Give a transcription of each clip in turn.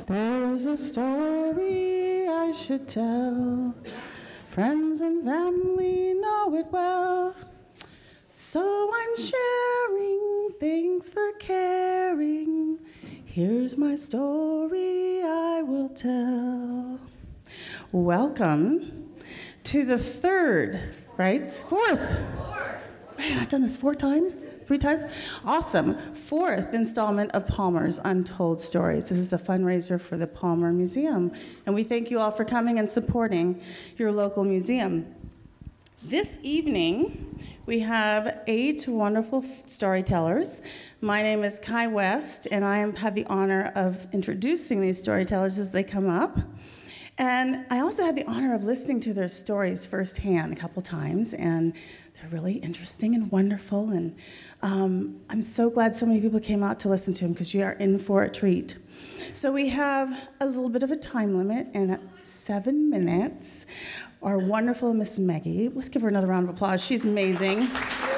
There's a story I should tell. Friends and family know it well. So I'm sharing, thanks for caring. Here's my story I will tell. Welcome to the fourth. Man, I've done this 3 times? Awesome. 4th installment of Palmer's Untold Stories. This is a fundraiser for the Palmer Museum. And we thank you all for coming and supporting your local museum. This evening, we have 8 wonderful storytellers. My name is Kai West, and I have the honor of introducing these storytellers as they come up. And I also had the honor of listening to their stories firsthand a couple times, and they're really interesting and wonderful, and I'm so glad so many people came out to listen to them because you are in for a treat. So we have a little bit of a time limit, and at 7 minutes, our wonderful Miss Maggie, let's give her another round of applause. She's amazing.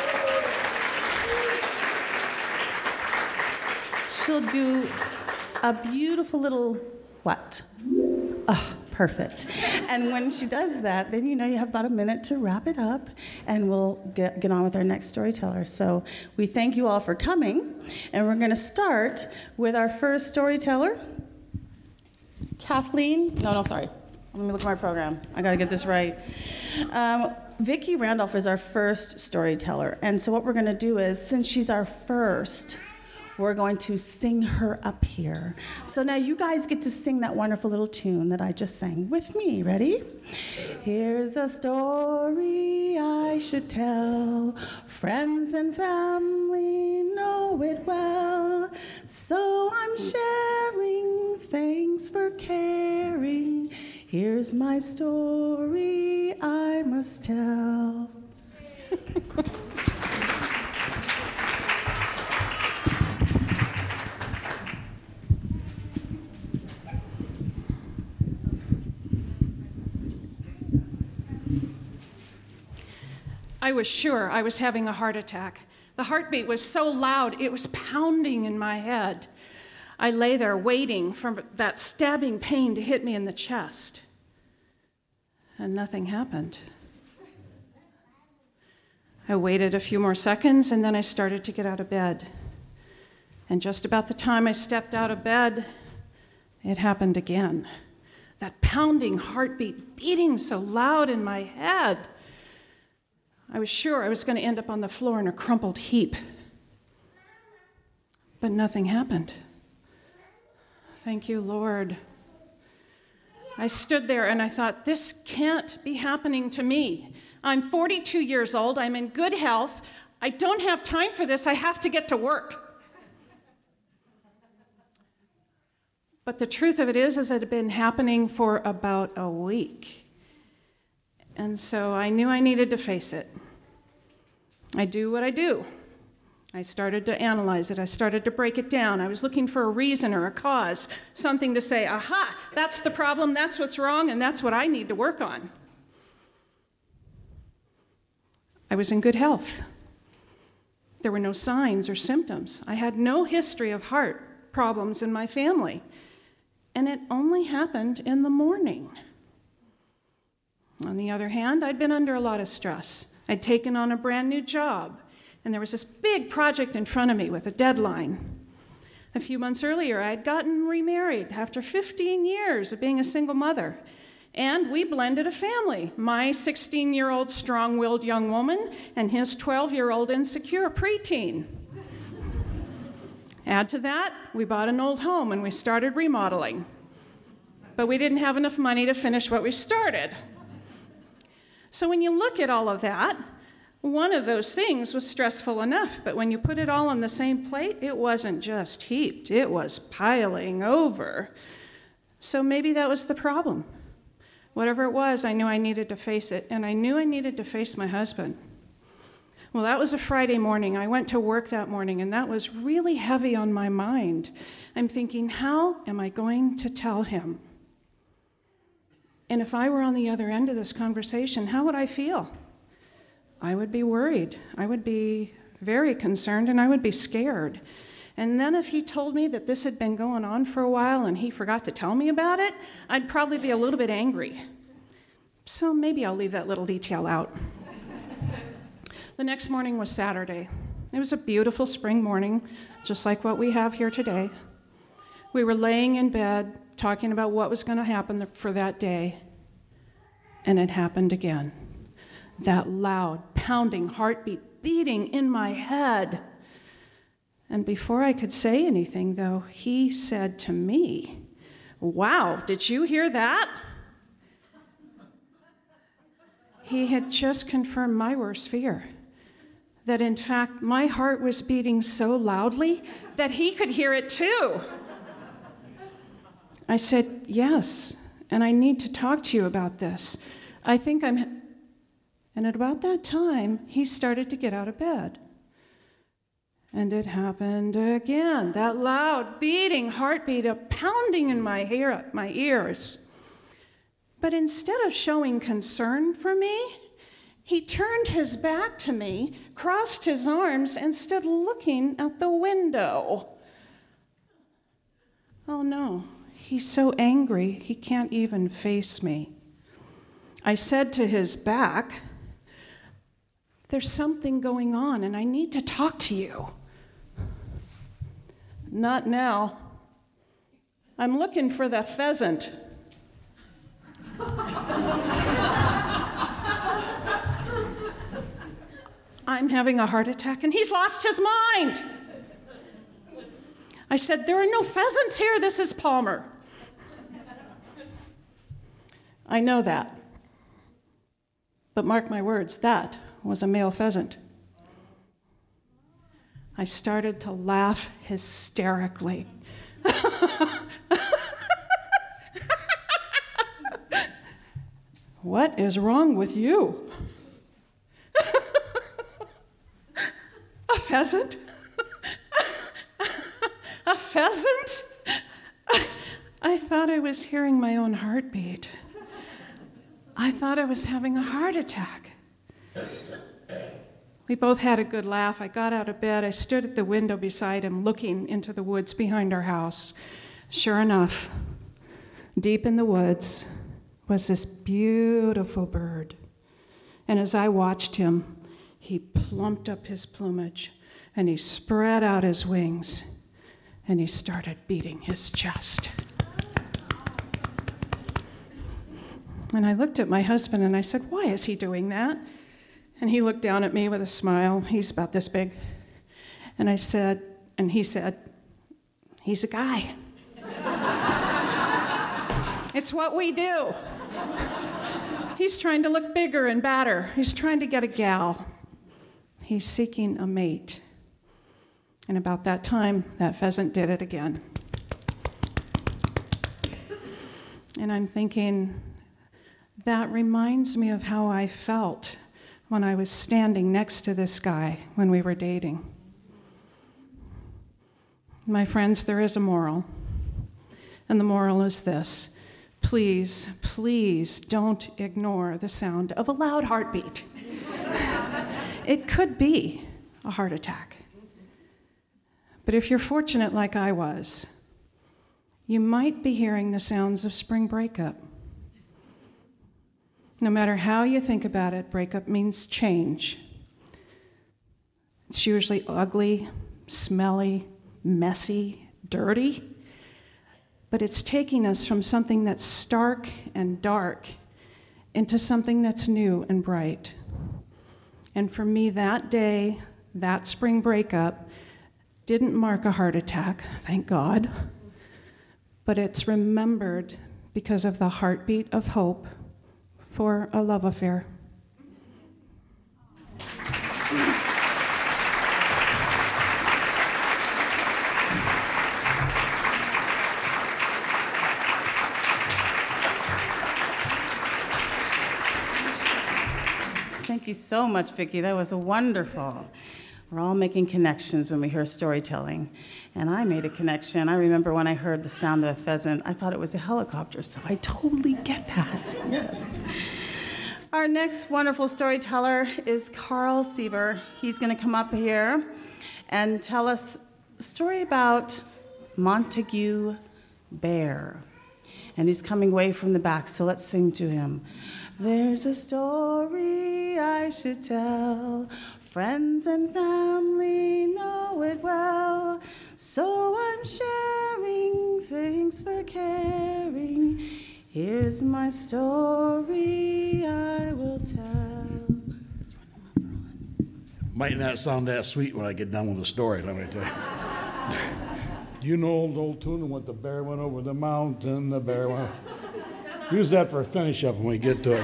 She'll do a beautiful little what? Oh, perfect. And when she does that, then you have about a minute to wrap it up, and we'll get on with our next storyteller. So we thank you all for coming, and we're going to start with our first storyteller, Kathleen. No, sorry. Let me look at my program. I got to get this right. Vicki Randolph is our first storyteller, and so what we're going to do is, since she's our first, we're going to sing her up here. So now you guys get to sing that wonderful little tune that I just sang with me. Ready? Here's a story I should tell. Friends and family know it well. So I'm sharing, thanks for caring. Here's my story I must tell. I was sure I was having a heart attack. The heartbeat was so loud, it was pounding in my head. I lay there waiting for that stabbing pain to hit me in the chest. And nothing happened. I waited a few more seconds, and then I started to get out of bed. And just about the time I stepped out of bed, it happened again. That pounding heartbeat beating so loud in my head. I was sure I was going to end up on the floor in a crumpled heap. But nothing happened. Thank you, Lord. I stood there and I thought, this can't be happening to me. I'm 42 years old. I'm in good health. I don't have time for this. I have to get to work. But the truth of it is it had been happening for about a week. And so I knew I needed to face it. I do what I do. I started to analyze it. I started to break it down. I was looking for a reason or a cause, something to say, aha, that's the problem, that's what's wrong, and that's what I need to work on. I was in good health. There were no signs or symptoms. I had no history of heart problems in my family. And it only happened in the morning. On the other hand, I'd been under a lot of stress. I'd taken on a brand new job, and there was this big project in front of me with a deadline. A few months earlier, I had gotten remarried after 15 years of being a single mother, and we blended a family, my 16-year-old strong-willed young woman and his 12-year-old insecure preteen. Add to that, we bought an old home and we started remodeling. But we didn't have enough money to finish what we started. So when you look at all of that, one of those things was stressful enough, but when you put it all on the same plate, it wasn't just heaped, it was piling over. So maybe that was the problem. Whatever it was, I knew I needed to face it, and I knew I needed to face my husband. Well, that was a Friday morning. I went to work that morning, and that was really heavy on my mind. I'm thinking, how am I going to tell him? And if I were on the other end of this conversation, how would I feel? I would be worried. I would be very concerned, and I would be scared. And then if he told me that this had been going on for a while and he forgot to tell me about it, I'd probably be a little bit angry. So maybe I'll leave that little detail out. The next morning was Saturday. It was a beautiful spring morning, just like what we have here today. We were laying in bed, talking about what was going to happen for that day, and it happened again. That loud, pounding heartbeat beating in my head. And before I could say anything, though, he said to me, "Wow, did you hear that?" He had just confirmed my worst fear, that in fact my heart was beating so loudly that he could hear it too. I said, "Yes, and I need to talk to you about this. And at about that time, he started to get out of bed. And it happened again, that loud, beating heartbeat, a pounding in my ears. But instead of showing concern for me, he turned his back to me, crossed his arms, and stood looking at the window. Oh no, he's so angry, he can't even face me. I said to his back, "There's something going on, and I need to talk to you." "Not now. I'm looking for the pheasant." I'm having a heart attack, and he's lost his mind. I said, "There are no pheasants here. This is Palmer." I know that. But mark my words, that was a male pheasant. I started to laugh hysterically. "What is wrong with you?" "A pheasant? A pheasant?" I thought I was hearing my own heartbeat. I thought I was having a heart attack. We both had a good laugh. I got out of bed. I stood at the window beside him, looking into the woods behind our house. Sure enough, deep in the woods was this beautiful bird. And as I watched him, he plumped up his plumage, and he spread out his wings, and he started beating his chest. And I looked at my husband, and I said, "Why is he doing that?" And he looked down at me with a smile. He's about this big. And he said, "He's a guy." It's what we do. He's trying to look bigger and badder. He's trying to get a gal. He's seeking a mate. And about that time, that pheasant did it again. And I'm thinking, that reminds me of how I felt when I was standing next to this guy when we were dating. My friends, there is a moral. And the moral is this: please, please don't ignore the sound of a loud heartbeat. It could be a heart attack. But if you're fortunate like I was, you might be hearing the sounds of spring breakup. No matter how you think about it, breakup means change. It's usually ugly, smelly, messy, dirty, but it's taking us from something that's stark and dark into something that's new and bright. And for me, that day, that spring breakup, didn't mark a heart attack, thank God, but it's remembered because of the heartbeat of hope for a love affair. Thank you so much, Vicki. That was wonderful. We're all making connections when we hear storytelling. And I made a connection. I remember when I heard the sound of a pheasant, I thought it was a helicopter, so I totally get that. Yes. Our next wonderful storyteller is Carl Sieber. He's going to come up here and tell us a story about Montague Bear. And he's coming way from the back, so let's sing to him. There's a story I should tell. Friends and family know it well. So I'm sharing, thanks for caring. Here's my story I will tell. Might not sound that sweet when I get done with the story, let me tell you. Do you know old tune, when the bear went over the mountain, the bear went... Use that for a finish up when we get to it.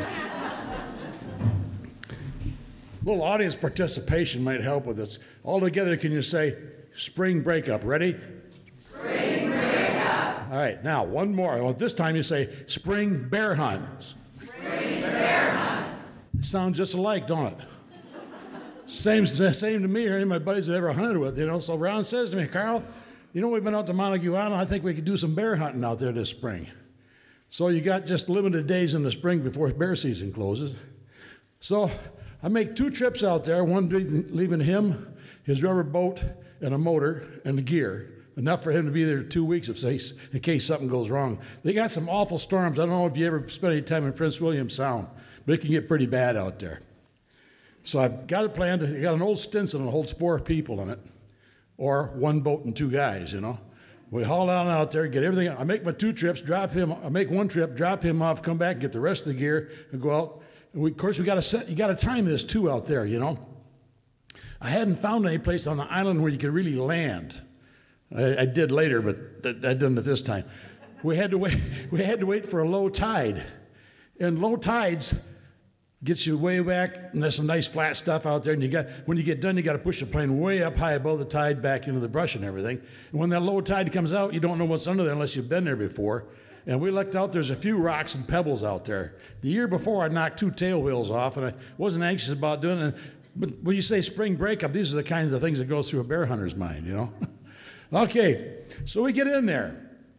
A little audience participation might help with this. All together, can you say, spring breakup? Ready? Spring breakup. All right, now one more. Well, this time you say, spring bear hunt. Spring bear hunt. Sounds just alike, don't it? Same to me or any of my buddies I've ever hunted with, you know. So Ron says to me, Carl, you know, we've been out to Montague Island. I think we could do some bear hunting out there this spring. So you got just limited days in the spring before bear season closes. So I make 2 trips out there, one leaving him, his rubber boat, and a motor, and the gear. Enough for him to be there 2 weeks in case something goes wrong. They got some awful storms. I don't know if you ever spent any time in Prince William Sound, but it can get pretty bad out there. So I've got it planned. I got an old Stinson that holds 4 people in it, or 1 boat and 2 guys, you know. We haul out there, get everything. I make my 2 trips, I make 1 trip, drop him off, come back, get the rest of the gear, and go out. And of course, you got to time this too out there, you know. I hadn't found any place on the island where you could really land. I did later, but I didn't at this time. We had to wait for a low tide, and low tides gets you way back, and there's some nice flat stuff out there, and when you get done, you got to push the plane way up high above the tide back into the brush and everything. And when that low tide comes out, you don't know what's under there unless you've been there before. And we looked out, there's a few rocks and pebbles out there. The year before, I knocked 2 tail wheels off, and I wasn't anxious about doing it. But when you say spring breakup, these are the kinds of things that go through a bear hunter's mind, you know. Okay, so we get in there.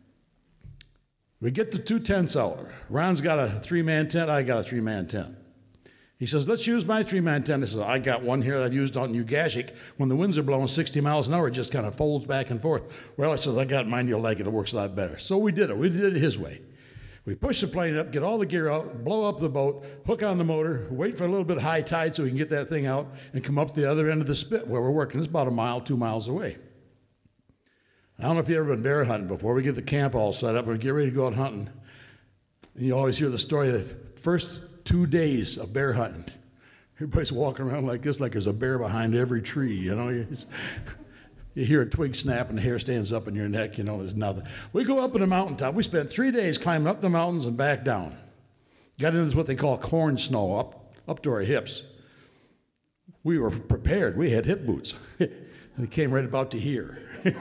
We get the 2 tents out. Ron's got a 3-man tent, I got a 3-man tent. He says, let's use my 3-man tent. I said, I got one here that I used out in Ugashik. When the winds are blowing 60 miles an hour, it just kind of folds back and forth. Well, I said, I got mine, you'll like it. It works a lot better. So we did it. We did it his way. We push the plane up, get all the gear out, blow up the boat, hook on the motor, wait for a little bit of high tide so we can get that thing out and come up the other end of the spit where we're working. It's about 1 mile, 2 miles away. I don't know if you've ever been bear hunting before. We get the camp all set up and get ready to go out hunting. And you always hear the story of the first 2 days of bear hunting. Everybody's walking around like this, like there's a bear behind every tree, you know. You hear a twig snap and the hair stands up in your neck, you know, there's nothing. We go up in the mountaintop. We spent 3 days climbing up the mountains and back down. Got into what they call corn snow, up to our hips. We were prepared. We had hip boots. They came right about to here.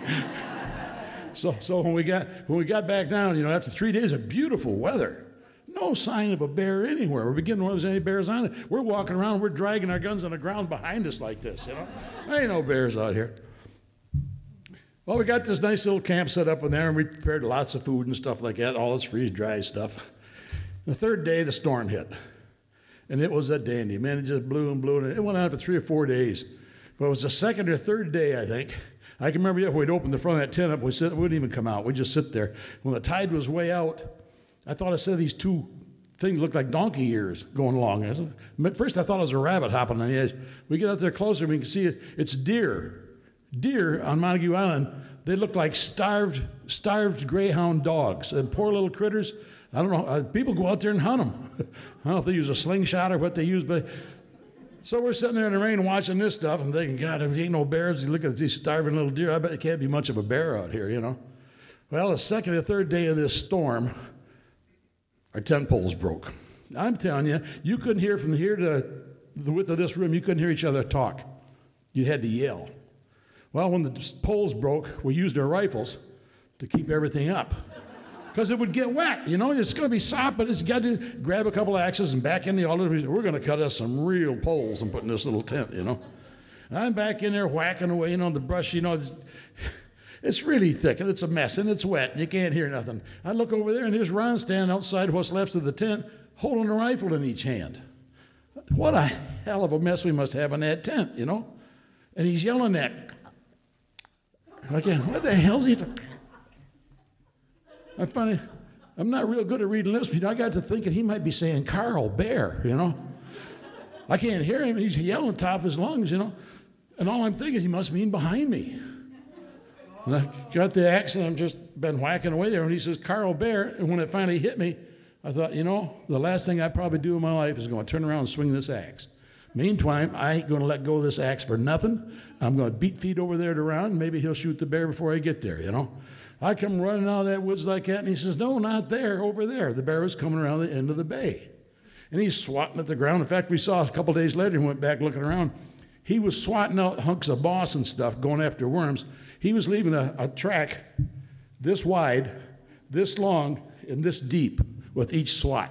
So when we got back down, you know, after 3 days of beautiful weather, no sign of a bear anywhere. We're beginning when there's any bears on it. We're walking around, we're dragging our guns on the ground behind us like this, you know. There ain't no bears out here. Well, we got this nice little camp set up in there, and we prepared lots of food and stuff like that, all this freeze-dried stuff. The 3rd day, the storm hit. And it was a dandy. Man, it just blew and blew, and it went on for 3 or 4 days. But it was the 2nd or 3rd day, I think. I can remember we'd open the front of that tent up, we wouldn't even come out. We'd just sit there. When the tide was way out, I thought I said these 2 things looked like donkey ears going along. At first I thought it was a rabbit hopping on the edge. We get out there closer and we can see it's deer. Deer on Montague Island, they look like starved greyhound dogs. And poor little critters, I don't know, people go out there and hunt them. I don't know if they use a slingshot or what they use, but... So we're sitting there in the rain watching this stuff and thinking, God, if there ain't no bears, you look at these starving little deer, I bet there can't be much of a bear out here, you know. Well, the 2nd or 3rd day of this storm, our tent poles broke. I'm telling you, you couldn't hear from here to the width of this room, you couldn't hear each other talk. You had to yell. Well, when the poles broke, we used our rifles to keep everything up. Because it would get wet, you know, it's going to be soft, but it's got to grab a couple of axes and back in the altar. We're going to cut us some real poles and put in this little tent, you know. And I'm back in there whacking away, you know, the brush, you know, it's really thick and it's a mess and it's wet and you can't hear nothing. I look over there and there's Ron standing outside what's left of the tent holding a rifle in each hand. What a hell of a mess we must have in that tent, you know. And he's yelling at Like, what the hell's he talking? I find I'm not real good at reading lips, but I got to thinking he might be saying Carl Bear, I can't hear him. He's yelling top of his lungs, And all I'm thinking is he must mean behind me. And I got the axe, and I've just been whacking away there. And he says, Carl Bear. And when it finally hit me, I thought, the last thing I probably do in my life is going to turn around and swing this axe. Meantime, I ain't going to let go of this axe for nothing. I'm going to beat feet over there to Ron, and maybe he'll shoot the bear before I get there, I come running out of that woods like that, and he says, no, not there, over there. The bear was coming around the end of the bay. And he's swatting at the ground. In fact, we saw a couple days later, and went back looking around. He was swatting out hunks of moss and stuff, going after worms. He was leaving a track this wide, this long, and this deep with each swat.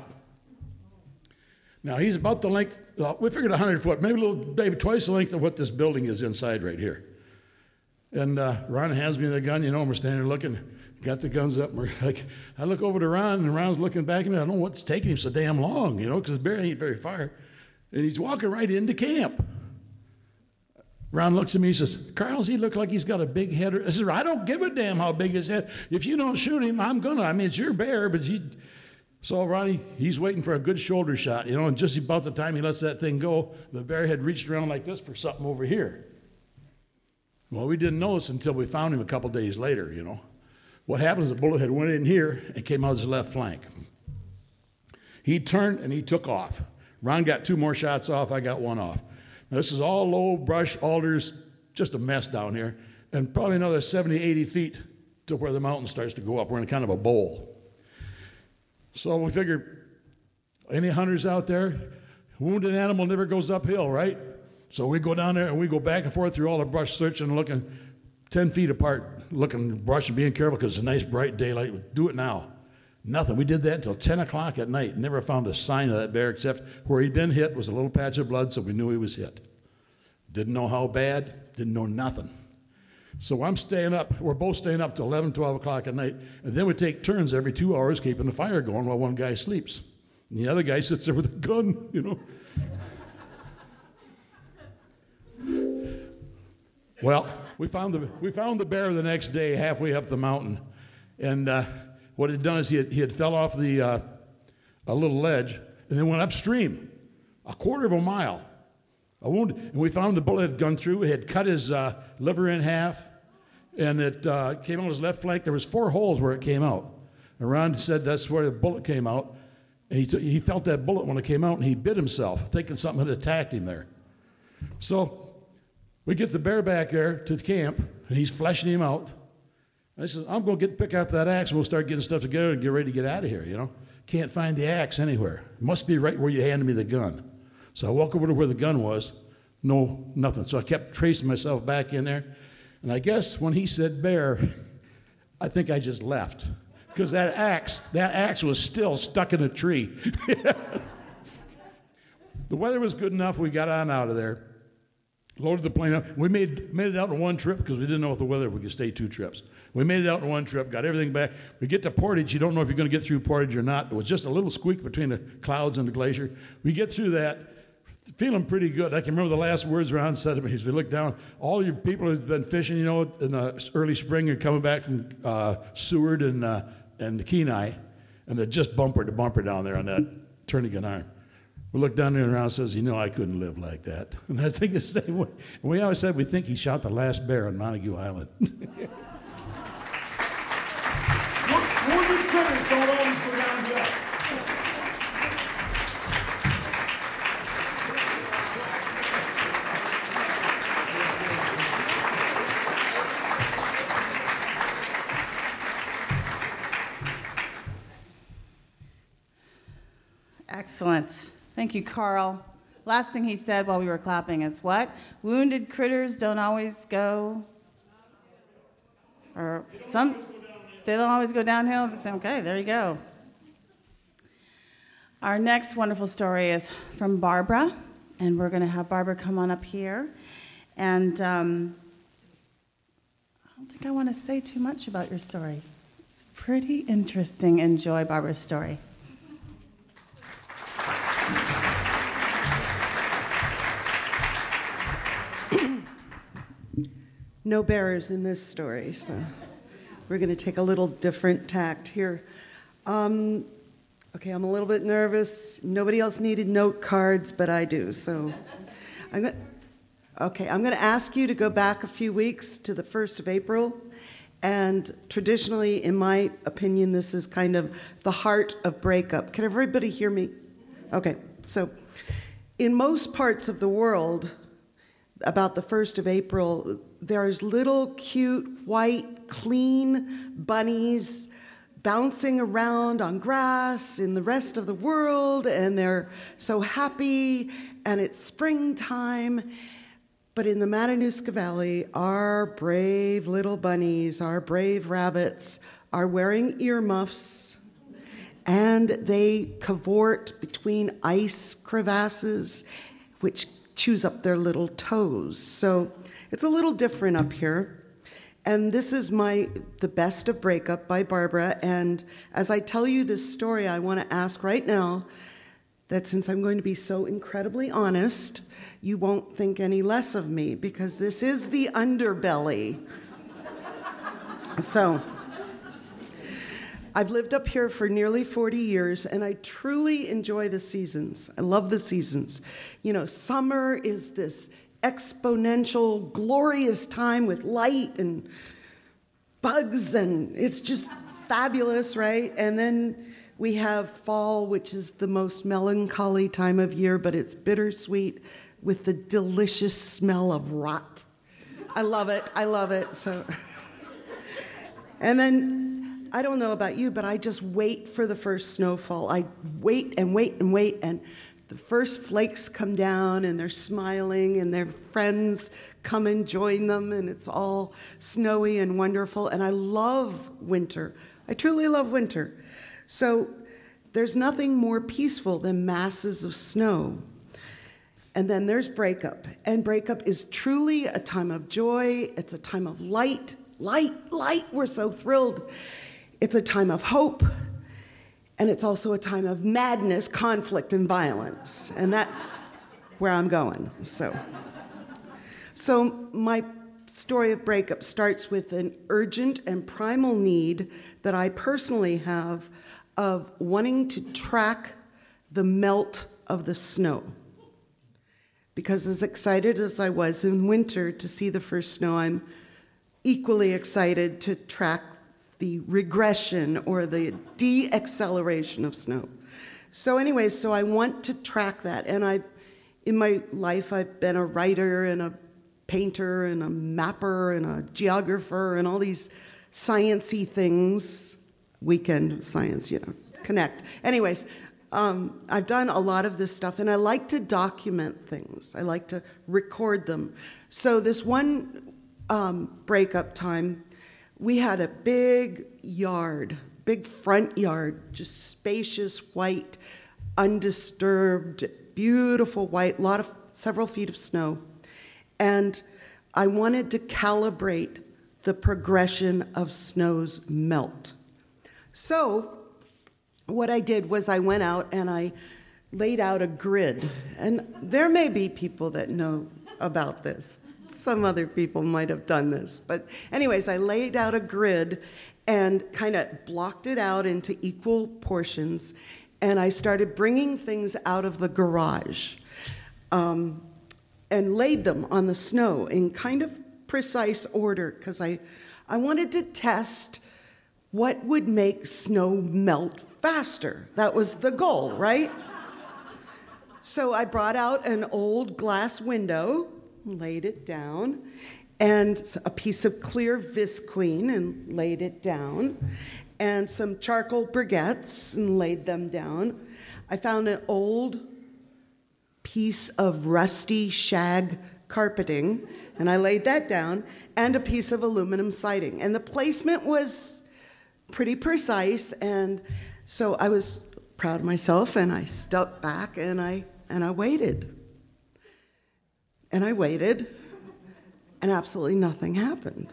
Now, he's about the length, we figured 100 foot, maybe twice the length of what this building is inside right here. And Ron hands me the gun, and we're standing there looking, got the guns up, and we're like, I look over to Ron, and Ron's looking back at me. I don't know what's taking him so damn long, because the bear ain't very far. And he's walking right into camp. Ron looks at me, he says, Carl, does he look like he's got a big head? I said, I don't give a damn how big his head. If you don't shoot him, I'm gonna. It's your bear, but So Ronnie, he's waiting for a good shoulder shot, and just about the time he lets that thing go, the bear had reached around like this for something over here. Well, we didn't notice until we found him a couple days later, What happened is the bullet had went in here and came out his left flank. He turned and he took off. Ron got 2 more shots off, I got 1 off. Now, this is all low brush, alders, just a mess down here, and probably another 70, 80 feet to where the mountain starts to go up. We're in kind of a bowl. So we figured, any hunters out there, wounded animal never goes uphill, right? So we go down there and we go back and forth through all the brush, searching and looking 10 feet apart, looking, brush and being careful because it's a nice bright daylight. Do it now. Nothing. We did that until 10 o'clock at night. Never found a sign of that bear except where he'd been hit was a little patch of blood, so we knew he was hit. Didn't know how bad, didn't know nothing. So I'm staying up. We're both staying up till 11, 12 o'clock at night, and then we take turns every 2 hours keeping the fire going while one guy sleeps. And the other guy sits there with a gun, Well, we found the bear the next day halfway up the mountain, and what he'd done is he had fell off a little ledge and then went upstream, a quarter of a mile. A wound, and we found the bullet had gone through. It had cut his liver in half, and it came out his left flank. There was 4 holes where it came out. And Ron said that's where the bullet came out, and he felt that bullet when it came out, and he bit himself, thinking something had attacked him there. So we get the bear back there to the camp, and he's fleshing him out. I said, I'm going to pick up that axe, and we'll start getting stuff together and get ready to get out of here, Can't find the axe anywhere. It must be right where you handed me the gun. So I walk over to where the gun was. No, nothing. So I kept tracing myself back in there. And I guess when he said bear, I think I just left. Because that axe was still stuck in a tree. The weather was good enough. We got on out of there. Loaded the plane up. We made it out in one trip because we didn't know with the weather if we could stay 2 trips. We made it out in one trip, got everything back. We get to Portage. You don't know if you're going to get through Portage or not. It was just a little squeak between the clouds and the glacier. We get through that, feeling pretty good. I can remember the last words Ron said to me as we looked down. All you people who've been fishing, in the early spring are coming back from Seward and Kenai, and they're just bumper to bumper down there on that Turnagain Arm. We looked down there and Ron says, I couldn't live like that. And I think the same way. And we always said we think he shot the last bear on Montague Island. Wounded critters don't always go down well. Excellent. Thank you, Carl. Last thing he said while we were clapping is what? Wounded critters don't always go, or they don't always go downhill. Okay, there you go. Our next wonderful story is from Barbara, and we're going to have Barbara come on up here. And I don't think I want to say too much about your story. It's pretty interesting. Enjoy Barbara's story. no bearers in this story, so we're going to take a little different tact here. Okay, I'm a little bit nervous. Nobody else needed note cards, but I do, so I'm going to ask you to go back a few weeks to the 1st of April. And traditionally, in my opinion, this is kind of the heart of breakup. Can everybody hear me? Okay, so in most parts of the world, about the 1st of April, there's little cute, white, clean bunnies bouncing around on grass in the rest of the world, and they're so happy, and it's springtime. But in the Matanuska Valley, our brave little bunnies, our brave rabbits, are wearing earmuffs, and they cavort between ice crevasses, which chews up their little toes. So it's a little different up here. And this is The Best of Breakup by Barbara. And as I tell you this story, I want to ask right now that since I'm going to be so incredibly honest, you won't think any less of me, because this is the underbelly. So, I've lived up here for nearly 40 years, and I truly enjoy the seasons. I love the seasons. You know, summer is this exponential, glorious time with light and bugs, and it's just fabulous, right? And then we have fall, which is the most melancholy time of year, but it's bittersweet with the delicious smell of rot. I love it. So, and then, I don't know about you, but I just wait for the first snowfall. I wait and wait and wait, and the first flakes come down, and they're smiling, and their friends come and join them, and it's all snowy and wonderful, and I love winter. I truly love winter. So there's nothing more peaceful than masses of snow. And then there's breakup. And breakup is truly a time of joy. It's a time of light. We're so thrilled. It's a time of hope. And it's also a time of madness, conflict, and violence. And that's where I'm going. So my story of breakup starts with an urgent and primal need that I personally have of wanting to track the melt of the snow. Because as excited as I was in winter to see the first snow, I'm equally excited to track the regression or the de-acceleration of snow. So I want to track that. And in my life, I've been a writer and a painter and a mapper and a geographer and all these sciencey things. Weekend science, connect. Anyways, I've done a lot of this stuff, and I like to document things. I like to record them. So this one breakup time, we had a big yard, big front yard, just spacious, white, undisturbed, beautiful white, several feet of snow. And I wanted to calibrate the progression of snow's melt. So what I did was I went out and I laid out a grid. And there may be people that know about this. Some other people might have done this. But anyways, I laid out a grid and kind of blocked it out into equal portions. And I started bringing things out of the garage and laid them on the snow in kind of precise order, because I wanted to test what would make snow melt faster. That was the goal, right? So I brought out an old glass window, laid it down, and a piece of clear visqueen and laid it down, and some charcoal briquettes and laid them down. I found an old piece of rusty shag carpeting, and I laid that down, and a piece of aluminum siding. And the placement was pretty precise, and so I was proud of myself, and I stepped back, and I waited. And I waited, and absolutely nothing happened.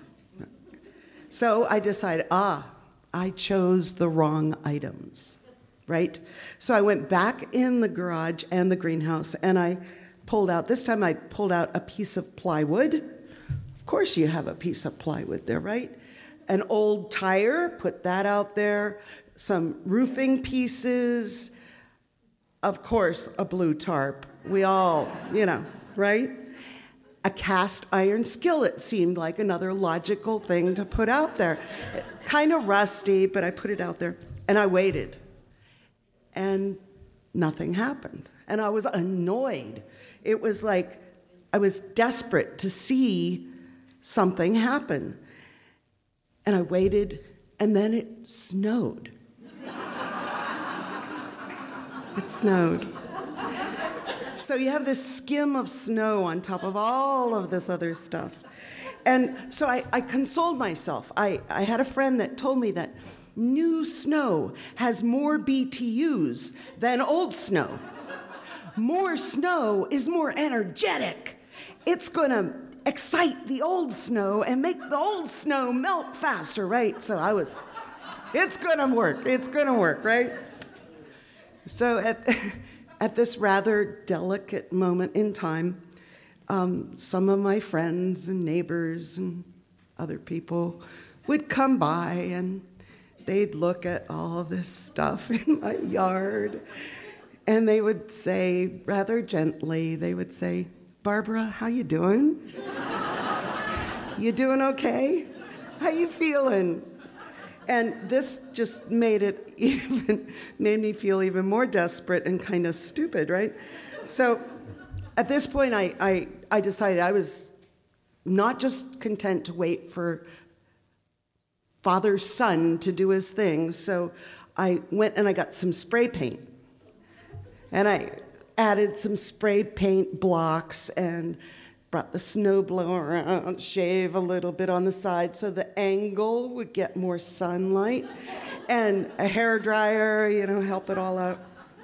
So I decided, I chose the wrong items, right? So I went back in the garage and the greenhouse, and this time I pulled out a piece of plywood, Of course you have a piece of plywood there, right? An old tire, put that out there. Some roofing pieces. Of course, a blue tarp. We all, right? A cast iron skillet seemed like another logical thing to put out there. Kind of rusty, but I put it out there. And I waited. And nothing happened. And I was annoyed. It was like I was desperate to see something happen. And I waited, and then it snowed. It snowed. So you have this skim of snow on top of all of this other stuff. And so I consoled myself. I had a friend that told me that new snow has more BTUs than old snow. More snow is more energetic. It's going to excite the old snow and make the old snow melt faster, right? So it's going to work, right? So at this rather delicate moment in time, some of my friends and neighbors and other people would come by and they'd look at all this stuff in my yard and they would say, rather gently, they would say, "Barbara, how you doing? You doing okay? How you feeling?" And this just made me feel even more desperate and kind of stupid, right? So at this point, I decided I was not just content to wait for Father's son to do his thing. So I went and I got some spray paint. And I added some spray paint blocks and brought the snowblower around, shave a little bit on the side so the angle would get more sunlight, and a hairdryer, help it all out.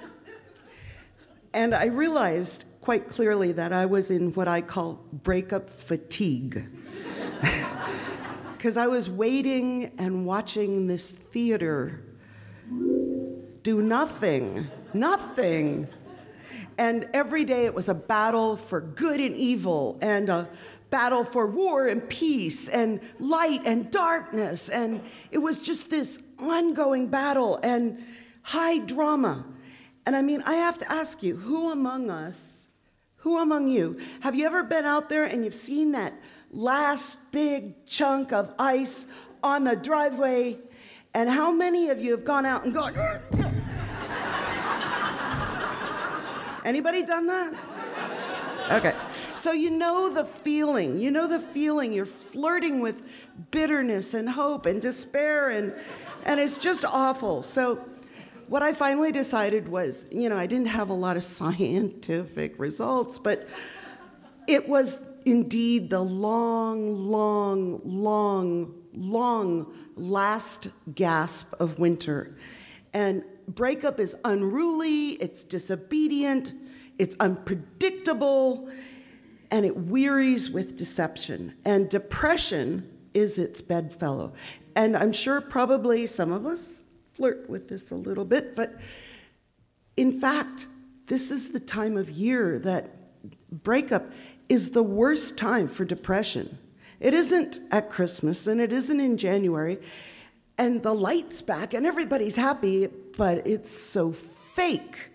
And I realized quite clearly that I was in what I call breakup fatigue. Because I was waiting and watching this theater do nothing. And every day it was a battle for good and evil, and a battle for war and peace, and light and darkness. And it was just this ongoing battle and high drama. And I have to ask you, who among you, have you ever been out there and you've seen that last big chunk of ice on the driveway? And how many of you have gone out and gone, anybody done that? Okay. So you know the feeling. You're flirting with bitterness and hope and despair, and it's just awful. So what I finally decided was, I didn't have a lot of scientific results, but it was indeed the long last gasp of winter. And breakup is unruly, it's disobedient, it's unpredictable, and it wearies with deception. And depression is its bedfellow. And I'm sure probably some of us flirt with this a little bit, but in fact, this is the time of year that breakup is the worst time for depression. It isn't at Christmas, and it isn't in January, and the light's back, and everybody's happy, but it's so fake.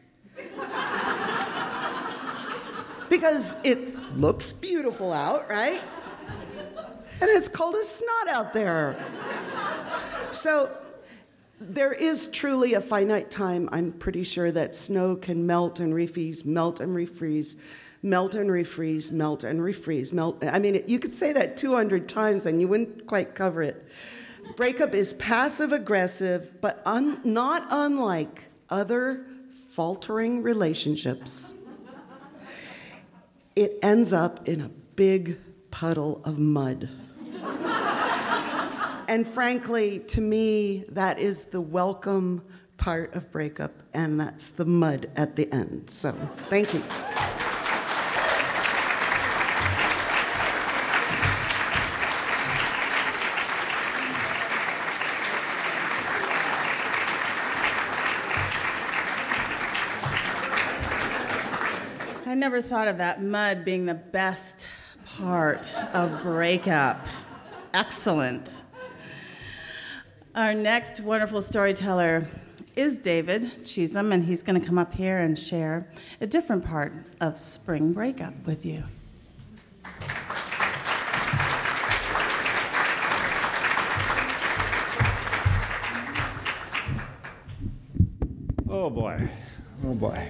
Because it looks beautiful out, right? And it's cold as snot out there. So there is truly a finite time, I'm pretty sure, that snow can melt and refreeze, melt and refreeze, melt and refreeze, melt and refreeze, melt. You could say that 200 times and you wouldn't quite cover it. Breakup is passive-aggressive, but not unlike other faltering relationships. It ends up in a big puddle of mud. And frankly, to me, that is the welcome part of breakup, and that's the mud at the end. So, thank you. I never thought of that mud being the best part of Breakup. Excellent. Our next wonderful storyteller is David Chisholm, and he's going to come up here and share a different part of Spring Breakup with you. Oh boy, oh boy.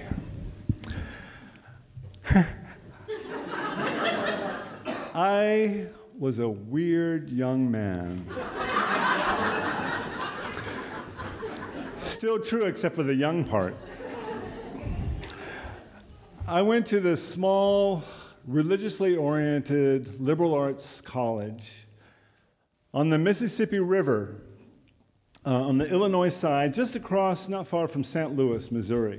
I was a weird young man. Still true, except for the young part. I went to this small, religiously oriented liberal arts college on the Mississippi River, on the Illinois side, just across, not far from St. Louis, Missouri.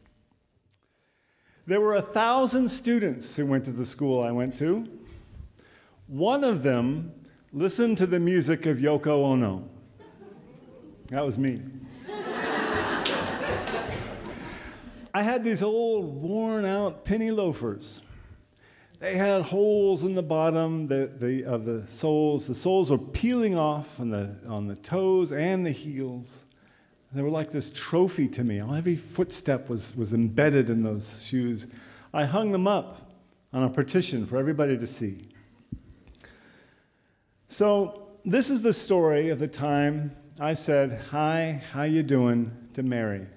There were 1,000 students who went to the school I went to. One of them listened to the music of Yoko Ono. That was me. I had these old, worn-out penny loafers. They had holes in the bottom of the soles. The soles were peeling off on the toes and the heels. They were like this trophy to me. Every footstep was embedded in those shoes. I hung them up on a partition for everybody to see. So this is the story of the time I said, "Hi, how you doing?" to Mary.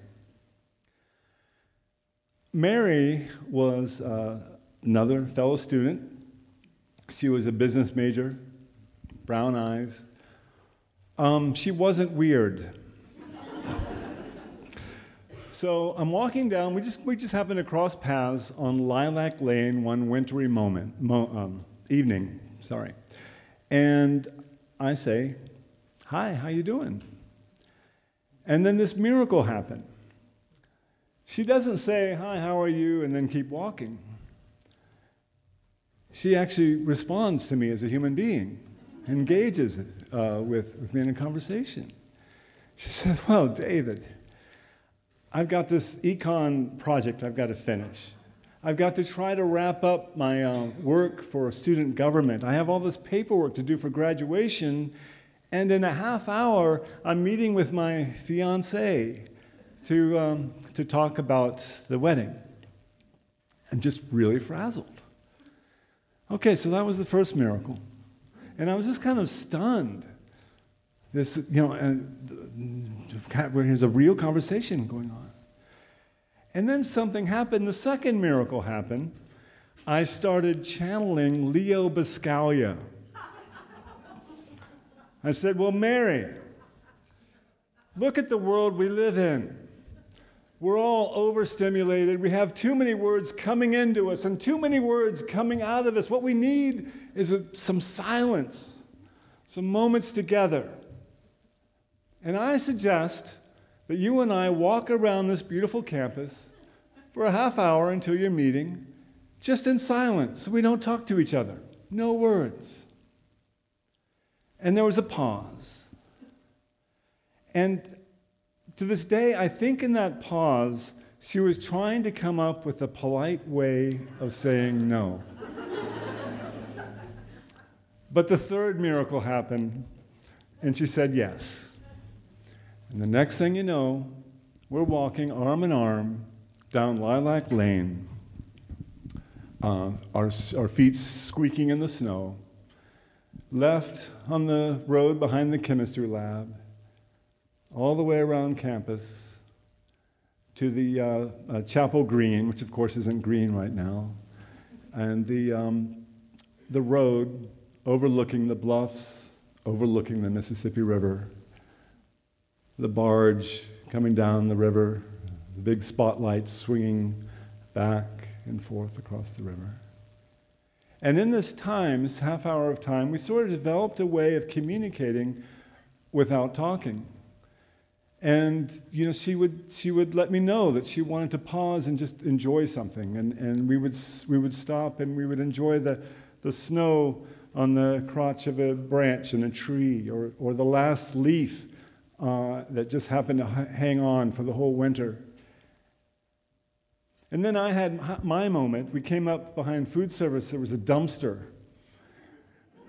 Mary was another fellow student. She was a business major, brown eyes. She wasn't weird. So I'm walking down. We just happened to cross paths on Lilac Lane one wintry evening. And I say, "Hi, how you doing?" And then this miracle happened. She doesn't say, "Hi, how are you?" and then keep walking. She actually responds to me as a human being, engages with me in a conversation. She says, "Well, David, I've got this econ project I've got to finish. I've got to try to wrap up my work for student government. I have all this paperwork to do for graduation, and in a half hour, I'm meeting with my fiancée to talk about the wedding." I'm just really frazzled. Okay, so that was the first miracle. And I was just kind of stunned. There's a real conversation going on. And then something happened. The second miracle happened. I started channeling Leo Buscaglia. I said, "Well, Mary, look at the world we live in. We're all overstimulated. We have too many words coming into us and too many words coming out of us. What we need is some silence, some moments together. And I suggest that you and I walk around this beautiful campus for a half hour until your meeting, just in silence, so we don't talk to each other. No words." And there was a pause. And to this day, I think in that pause, she was trying to come up with a polite way of saying no. But the third miracle happened, and she said yes. And the next thing you know, we're walking arm in arm down Lilac Lane, our feet squeaking in the snow, left on the road behind the chemistry lab, all the way around campus to the Chapel Green, which of course isn't green right now, and the road overlooking the bluffs, overlooking the Mississippi River, the barge coming down the river, the big spotlights swinging back and forth across the river. And in this time, this half hour of time, we sort of developed a way of communicating without talking. And she would let me know that she wanted to pause and just enjoy something, and we would stop and we would enjoy the snow on the crotch of a branch in a tree, or the last leaf that just happened to hang on for the whole winter. And then I had my moment. We came up behind food service. There was a dumpster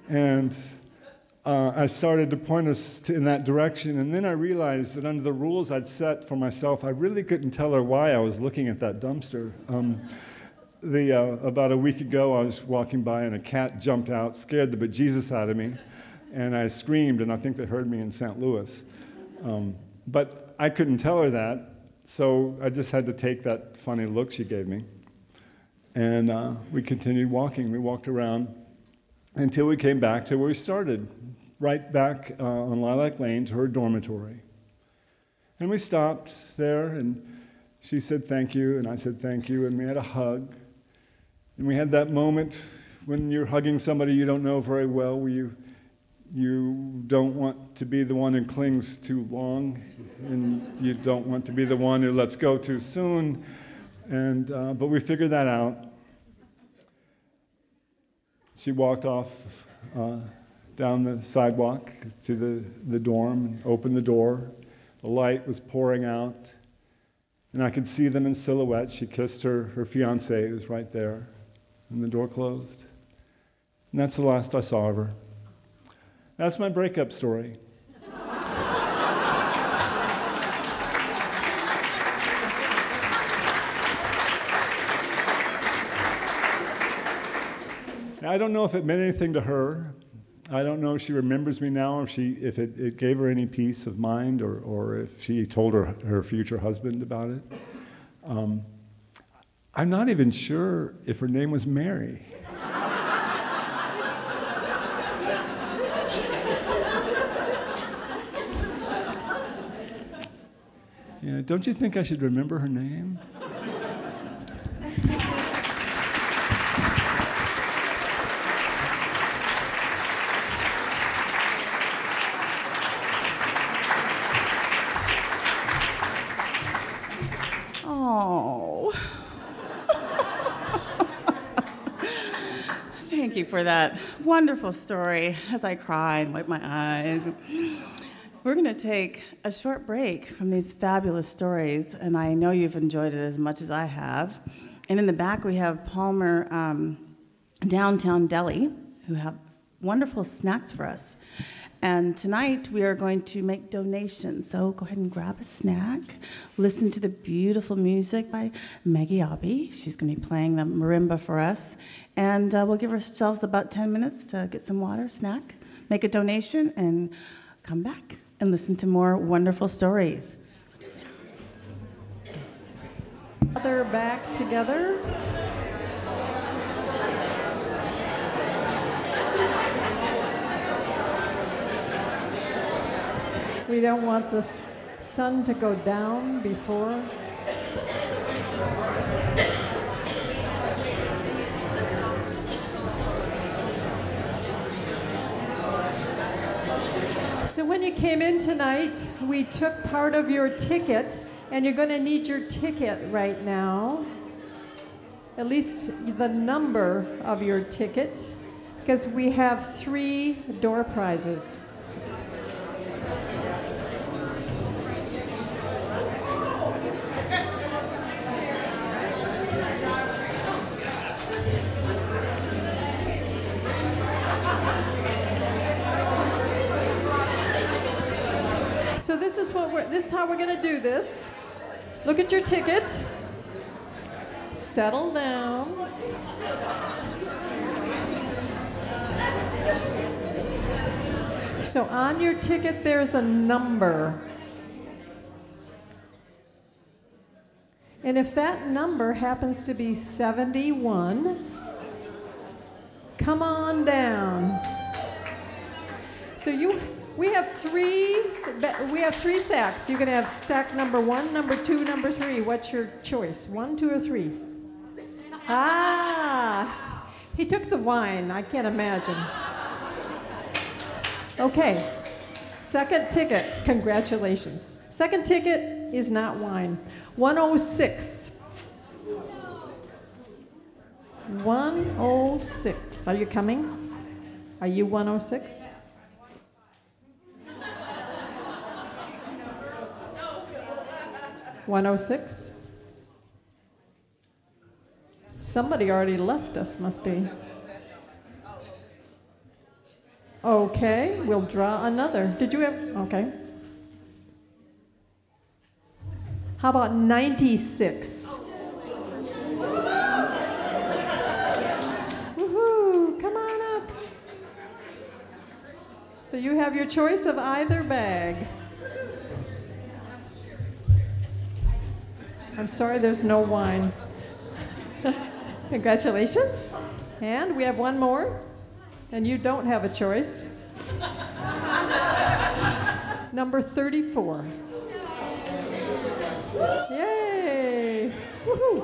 And I started to point us in that direction, and then I realized that under the rules I'd set for myself, I really couldn't tell her why I was looking at that dumpster. About a week ago, I was walking by, and a cat jumped out, scared the bejesus out of me, and I screamed, and I think they heard me in St. Louis. But I couldn't tell her that, so I just had to take that funny look she gave me. And we continued walking. We walked around until we came back to where we started, right back on Lilac Lane to her dormitory. And we stopped there, and she said thank you, and I said thank you, and we had a hug. And we had that moment when you're hugging somebody you don't know very well, where you don't want to be the one who clings too long, and you don't want to be the one who lets go too soon. And but we figured that out. She walked off down the sidewalk to the dorm and opened the door. The light was pouring out, and I could see them in silhouette. She kissed her fiancé, who was right there, and the door closed. And that's the last I saw of her. That's my breakup story. I don't know if it meant anything to her. I don't know if she remembers me now, or if it gave her any peace of mind, or if she told her future husband about it. I'm not even sure if her name was Mary. Yeah, don't you think I should remember her name? Oh. Thank you for that wonderful story as I cry and wipe my eyes. We're going to take a short break from these fabulous stories, and I know you've enjoyed it as much as I have. And in the back, we have Palmer Downtown Deli, who have wonderful snacks for us. And tonight, we are going to make donations. So go ahead and grab a snack. Listen to the beautiful music by Maggie Abbey. She's going to be playing the marimba for us. And we'll give ourselves about 10 minutes to get some water, snack, make a donation, and come back and listen to more wonderful stories. Gather back together. We don't want the sun to go down before. So when you came in tonight, we took part of your ticket, and you're going to need your ticket right now, at least the number of your ticket, because we have 3 door prizes. So this is how we're going to do this. Look at your ticket. Settle down. So on your ticket there's a number. And if that number happens to be 71, come on down. So we have three sacks. You can have sack number 1, number 2, number 3. What's your choice? 1, 2, or 3? Ah, he took the wine. I can't imagine. Okay, second ticket. Congratulations. Second ticket is not wine. 106. 106. Are you coming? Are you 106? $106? Somebody already left us, must be. Okay, we'll draw another. Did you have, okay. How about 96? Woohoo, come on up. So you have your choice of either bag. I'm sorry, there's no wine. Congratulations. And we have one more, and you don't have a choice. Number 34. Yay! Woohoo!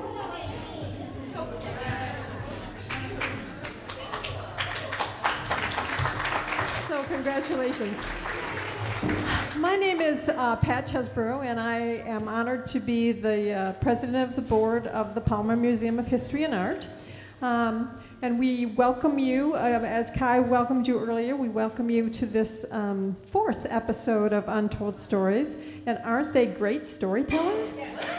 So congratulations. My name is Pat Chesborough, and I am honored to be the president of the board of the Palmer Museum of History and Art. And we welcome you, as Kai welcomed you earlier, we welcome you to this fourth episode of Untold Stories. And aren't they great storytellers?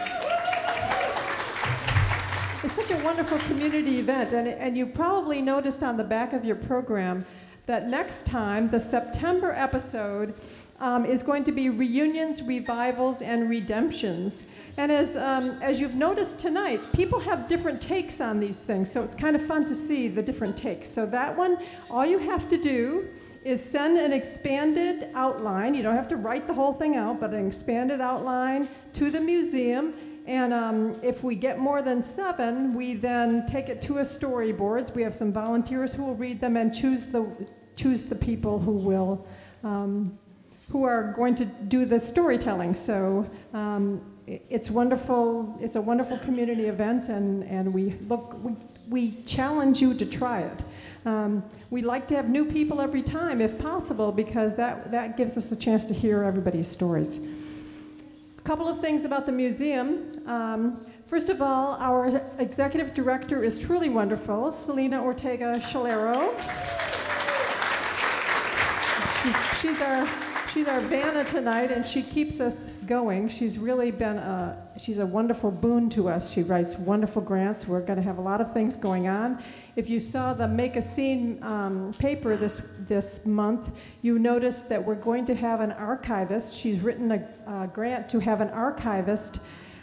It's such a wonderful community event, and you probably noticed on the back of your program that next time, the September episode is going to be reunions, revivals, and redemptions. And as you've noticed tonight, people have different takes on these things, so it's kind of fun to see the different takes. So that one, all you have to do is send an expanded outline. You don't have to write the whole thing out, but an expanded outline to the museum. And if we get more than 7, we then take it to a storyboard. We have some volunteers who will read them and choose the people who will who are going to do the storytelling. So it's wonderful. It's a wonderful community event, and we challenge you to try it. We like to have new people every time, if possible, because that gives us a chance to hear everybody's stories. A couple of things about the museum. First of all, our executive director is truly wonderful, Selena Ortega Chalero. She's our Vanna tonight, and she keeps us going. She's really been she's a wonderful boon to us. She writes wonderful grants. We're going to have a lot of things going on. If you saw the Make a Scene paper this month, you noticed that we're going to have an archivist. She's written a grant to have an archivist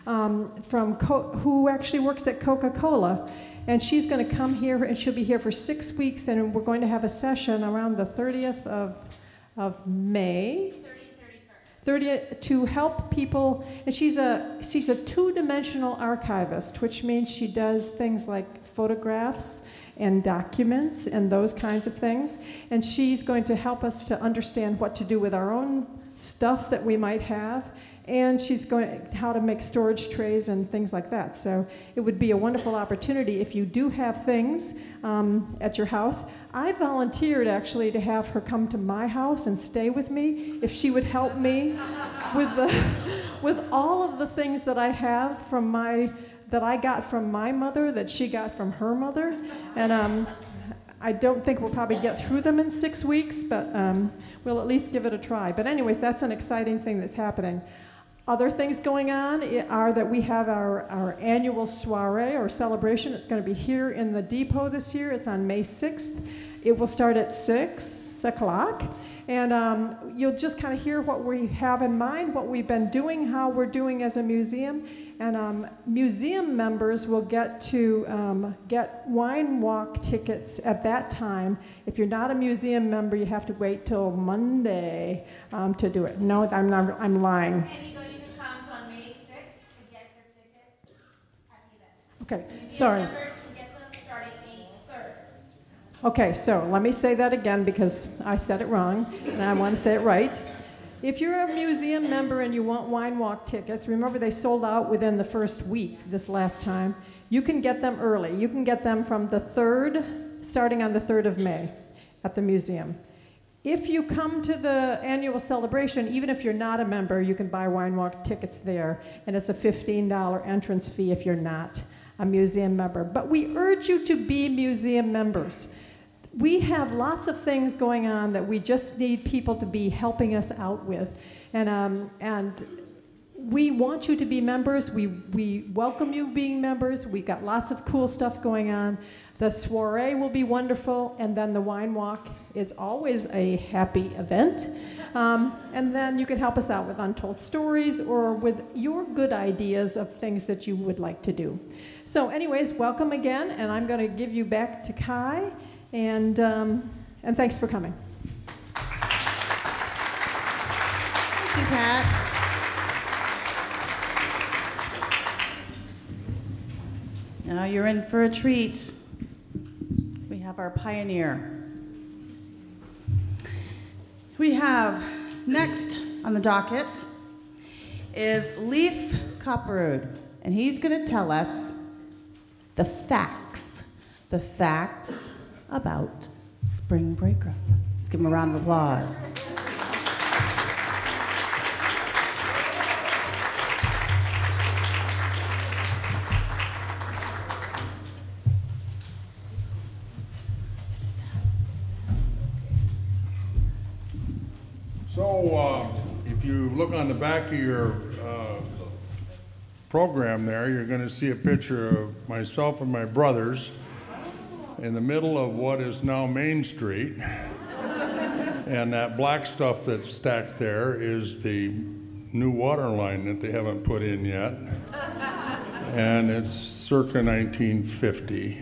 who actually works at Coca-Cola. And she's going to come here, and she'll be here for 6 weeks, and we're going to have a session around the 30th of May. 30th, to help people, and she's a two-dimensional archivist, which means she does things like photographs and documents and those kinds of things. And she's going to help us to understand what to do with our own stuff that we might have. And she's going how to make storage trays and things like that. So it would be a wonderful opportunity if you do have things at your house. I volunteered actually to have her come to my house and stay with me if she would help me with all of the things that I have that I got from my mother that she got from her mother. And I don't think we'll probably get through them in 6 weeks, but we'll at least give it a try. But anyways, that's an exciting thing that's happening. Other things going on are that we have our annual soiree or celebration. It's going to be here in the depot this year. It's on May 6th. It will start at 6 o'clock. And you'll just kind of hear what we have in mind, what we've been doing, how we're doing as a museum. And museum members will get to get wine walk tickets at that time. If you're not a museum member, you have to wait till Monday to do it. No, I'm lying. Anybody who comes on May 6th to get their tickets at the event. Okay, Museum sorry. members can get them starting May 3rd. Okay, so let me say that again because I said it wrong, and I want to say it right. If you're a museum member and you want wine walk tickets, remember they sold out within the first week this last time. You can get them early. You can get them from the 3rd, starting on the 3rd of May at the museum. If you come to the annual celebration, even if you're not a member, you can buy wine walk tickets there, and it's a $15 entrance fee if you're not a museum member. But we urge you to be museum members. We have lots of things going on that we just need people to be helping us out with. And we want you to be members. We welcome you being members. We've got lots of cool stuff going on. The soiree will be wonderful, and then the wine walk is always a happy event. And then you can help us out with untold stories or with your good ideas of things that you would like to do. So anyways, welcome again, and I'm going to give you back to Kai, and thanks for coming. Thank you, Pat. Now you're in for a treat. We have our pioneer. We have next on the docket is Leif Copperud, and he's going to tell us the facts about spring breakup. Let's give him a round of applause. So if you look on the back of your program there, you're going to see a picture of myself and my brothers in the middle of what is now Main Street. And that black stuff that's stacked there is the new water line that they haven't put in yet. And it's circa 1950.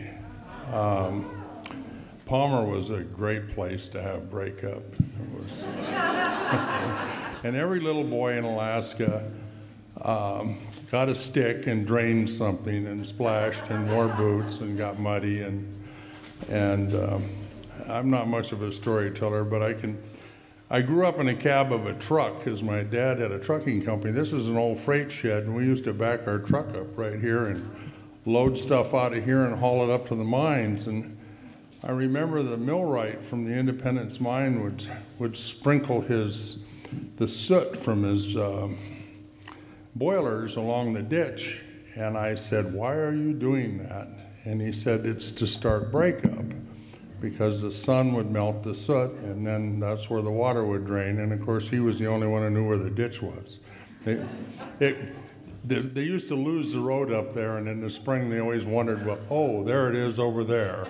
Palmer was a great place to have breakup. It was, and every little boy in Alaska got a stick and drained something and splashed and wore boots and got muddy and I'm not much of a storyteller, but I grew up in a cab of a truck because my dad had a trucking company. This is an old freight shed, and we used to back our truck up right here and load stuff out of here and haul it up to the mines. And I remember the millwright from the Independence mine would sprinkle the soot from his boilers along the ditch. And I said, "Why are you doing that?" And he said, "It's to start breakup, because the sun would melt the soot, and then that's where the water would drain." And of course, he was the only one who knew where the ditch was. They used to lose the road up there, and in the spring they always wondered, well, oh, there it is over there.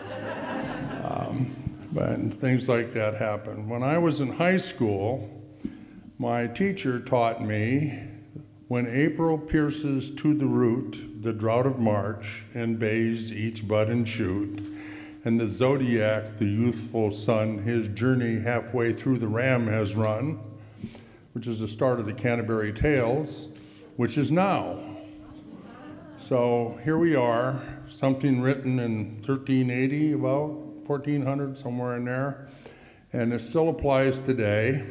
But things like that happen. When I was in high school, my teacher taught me, when April pierces to the root, the drought of March, and bays each bud and shoot, and the zodiac, the youthful sun, his journey halfway through the ram has run, which is the start of the Canterbury Tales, which is now. So here we are, something written in 1380, about 1400, somewhere in there, and it still applies today.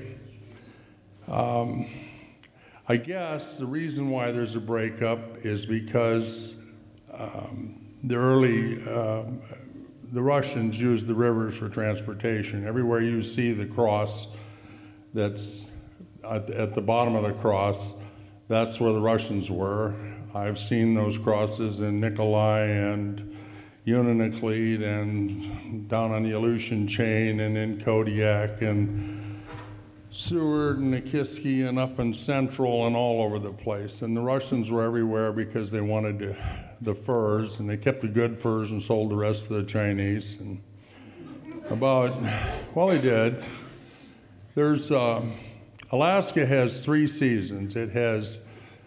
I guess the reason why there's a breakup is because the Russians used the rivers for transportation. Everywhere you see the cross that's at the bottom of the cross, that's where the Russians were. I've seen those crosses in Nikolai and Unionaclete and down on the Aleutian chain and in Kodiak and Seward and Nikiski and up in Central and all over the place. And the Russians were everywhere because they wanted the furs, and they kept the good furs and sold the rest to the Chinese. And they did. There's Alaska has 3 seasons. It has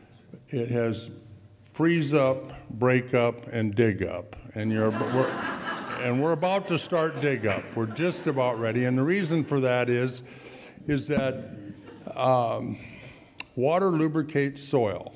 freeze up, break up, and dig up. And we're about to start dig up. We're just about ready. And the reason for that is that water lubricates soil.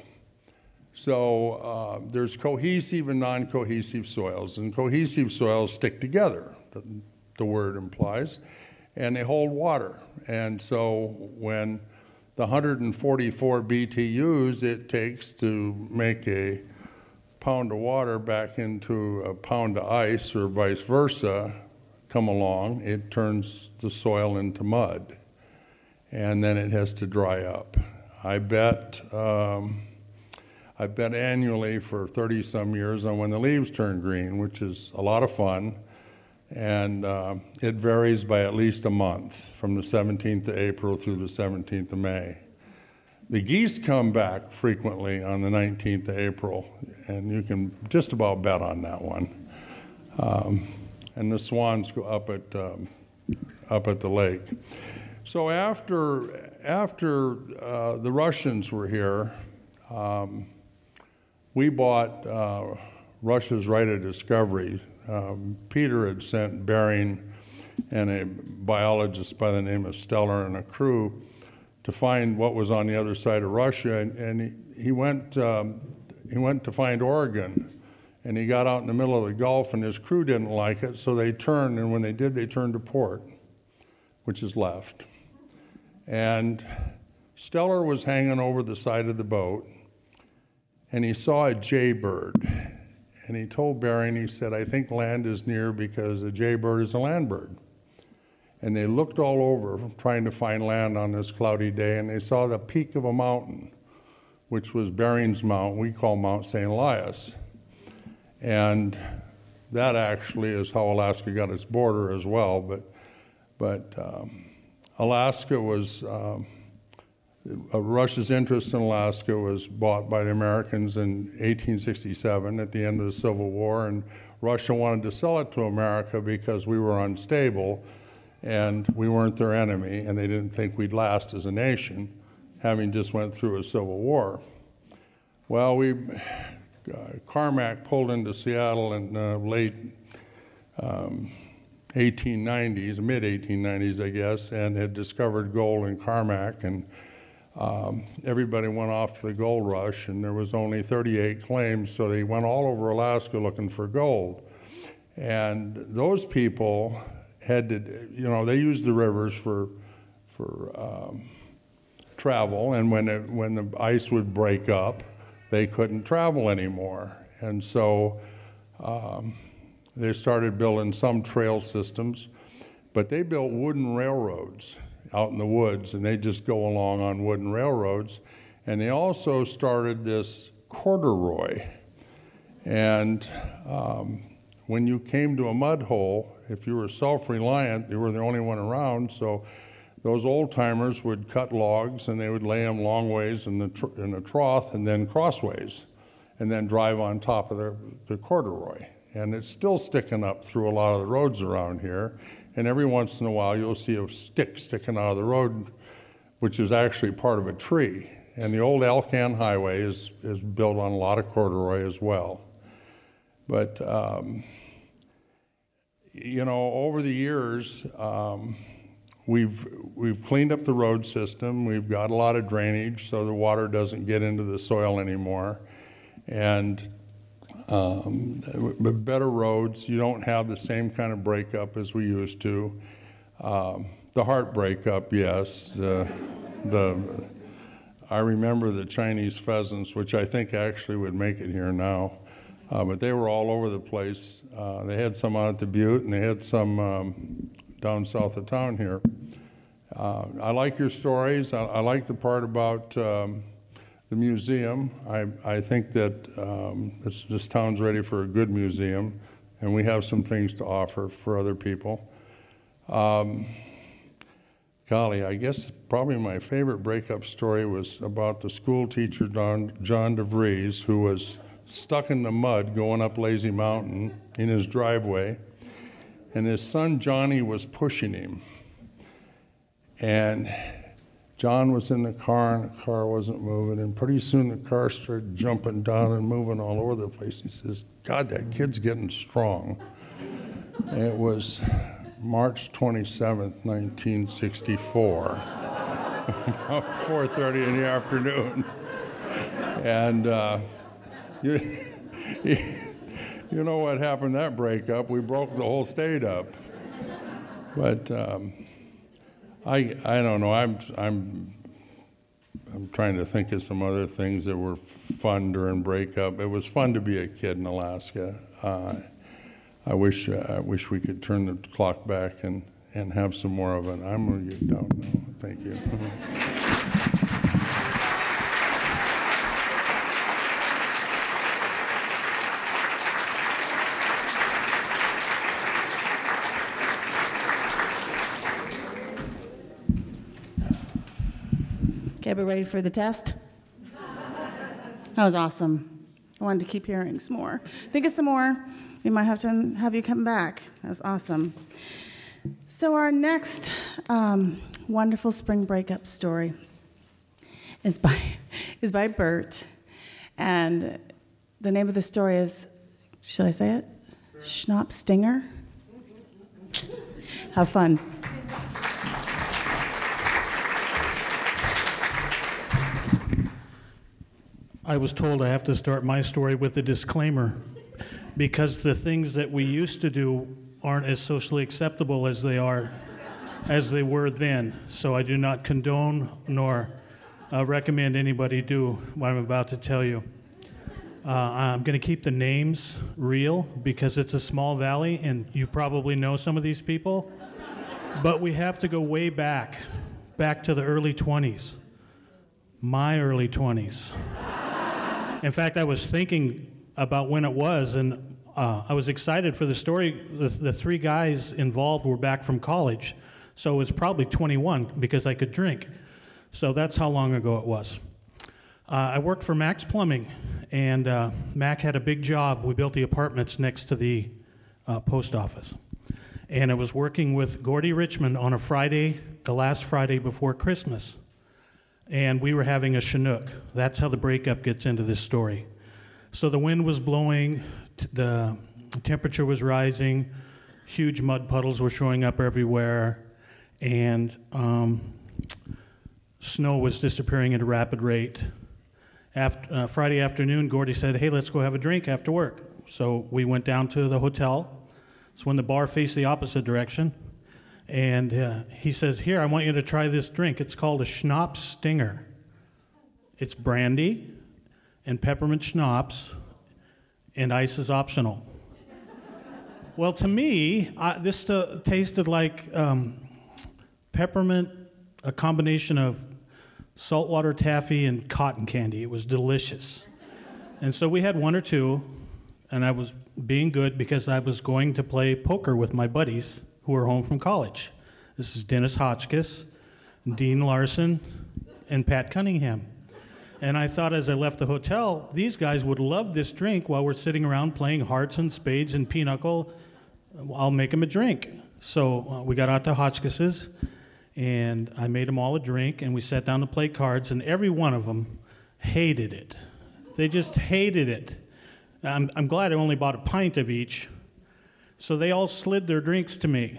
So there's cohesive and non-cohesive soils. And cohesive soils stick together, the word implies, and they hold water. And so when the 144 BTUs it takes to make a pound of water back into a pound of ice, or vice versa, come along, it turns the soil into mud. And then it has to dry up. I bet annually for 30-some years on when the leaves turn green, which is a lot of fun. And it varies by at least a month, from the 17th of April through the 17th of May. The geese come back frequently on the 19th of April, and you can just about bet on that one. and the swans go up at the lake. So after the Russians were here, we bought Russia's right of discovery. Peter had sent Bering and a biologist by the name of Steller and a crew to find what was on the other side of Russia, and he went to find Oregon. And he got out in the middle of the Gulf, and his crew didn't like it, so they turned, and when they did, they turned to port, which is left. And Steller was hanging over the side of the boat, and he saw a jaybird. And he told Bering, he said, I think land is near because a jaybird is a land bird. And they looked all over trying to find land on this cloudy day, and they saw the peak of a mountain, which was Bering's Mountain, we call Mount St. Elias. And that actually is how Alaska got its border as well. But Alaska was, Russia's interest in Alaska was bought by the Americans in 1867 at the end of the Civil War, and Russia wanted to sell it to America because we were unstable and we weren't their enemy, and they didn't think we'd last as a nation, having just went through a civil war. Well, Carmack pulled into Seattle in late 1890s, mid-1890s, I guess, and had discovered gold in Carmack, and everybody went off to the gold rush, and there was only 38 claims, so they went all over Alaska looking for gold. And those people had to, they used the rivers for travel, and when the ice would break up, they couldn't travel anymore. And so they started building some trail systems, but they built wooden railroads out in the woods, and they just go along on wooden railroads. And they also started this corduroy. And when you came to a mud hole, if you were self-reliant, you were the only one around, so those old-timers would cut logs, and they would lay them long ways in the trough and then crossways, and then drive on top of the corduroy. And it's still sticking up through a lot of the roads around here, and every once in a while you'll see a stick sticking out of the road, which is actually part of a tree. And the old Alcan Highway is built on a lot of corduroy as well. But, over the years, We've cleaned up the road system. We've got a lot of drainage so the water doesn't get into the soil anymore. And better roads, you don't have the same kind of breakup as we used to. The heart breakup, yes. I remember the Chinese pheasants, which I think actually would make it here now. But they were all over the place. They had some out at the Butte, and they had some down south of town here. I like your stories. I like the part about the museum. I think that this town's ready for a good museum, and we have some things to offer for other people. Golly, I guess probably my favorite breakup story was about the school teacher, John DeVries, who was stuck in the mud going up Lazy Mountain in his driveway, and his son Johnny was pushing him. And John was in the car, and the car wasn't moving, and pretty soon the car started jumping down and moving all over the place. He says, God, that kid's getting strong. And it was March 27th, 1964, about 4:30 in the afternoon. And you know what happened that breakup? We broke the whole state up. But I don't know. I'm trying to think of some other things that were fun during breakup. It was fun to be a kid in Alaska. I wish we could turn the clock back and have some more of it. I'm going to get down now. Thank you. Okay, we ready for the test? That was awesome. I wanted to keep hearing some more. Think of some more. We might have to have you come back. That's awesome. So our next wonderful spring breakup story is by Bert, and the name of the story is, should I say it? Schnapp Stinger. Have fun. I was told I have to start my story with a disclaimer because the things that we used to do aren't as socially acceptable as they were then. So I do not condone nor recommend anybody do what I'm about to tell you. I'm going to keep the names real because it's a small valley and you probably know some of these people. But we have to go way back to the early 20s. My early 20s. In fact, I was thinking about when it was, and I was excited for the story. The three guys involved were back from college, so it was probably 21 because I could drink. So that's how long ago it was. I worked for Max Plumbing, and Mac had a big job. We built the apartments next to the post office. And I was working with Gordy Richmond on a Friday, the last Friday before Christmas. And we were having a Chinook. That's how the breakup gets into this story. So the wind was blowing, the temperature was rising, huge mud puddles were showing up everywhere, and snow was disappearing at a rapid rate. Friday afternoon, Gordy said, hey, let's go have a drink after work. So we went down to the hotel. It's when the bar faced the opposite direction. And he says, here, I want you to try this drink. It's called a Schnapp Stinger. It's brandy and peppermint schnapps, and ice is optional. Well, to me, this tasted like peppermint, a combination of saltwater taffy and cotton candy. It was delicious. And so we had one or two, and I was being good because I was going to play poker with my buddies who were home from college. This is Dennis Hotchkiss, Dean Larson, and Pat Cunningham. And I thought as I left the hotel, these guys would love this drink while we're sitting around playing hearts and spades and pinochle. I'll make them a drink. So we got out to Hotchkiss's, and I made them all a drink, and we sat down to play cards, and every one of them hated it. They just hated it. I'm glad I only bought a pint of each. So they all slid their drinks to me.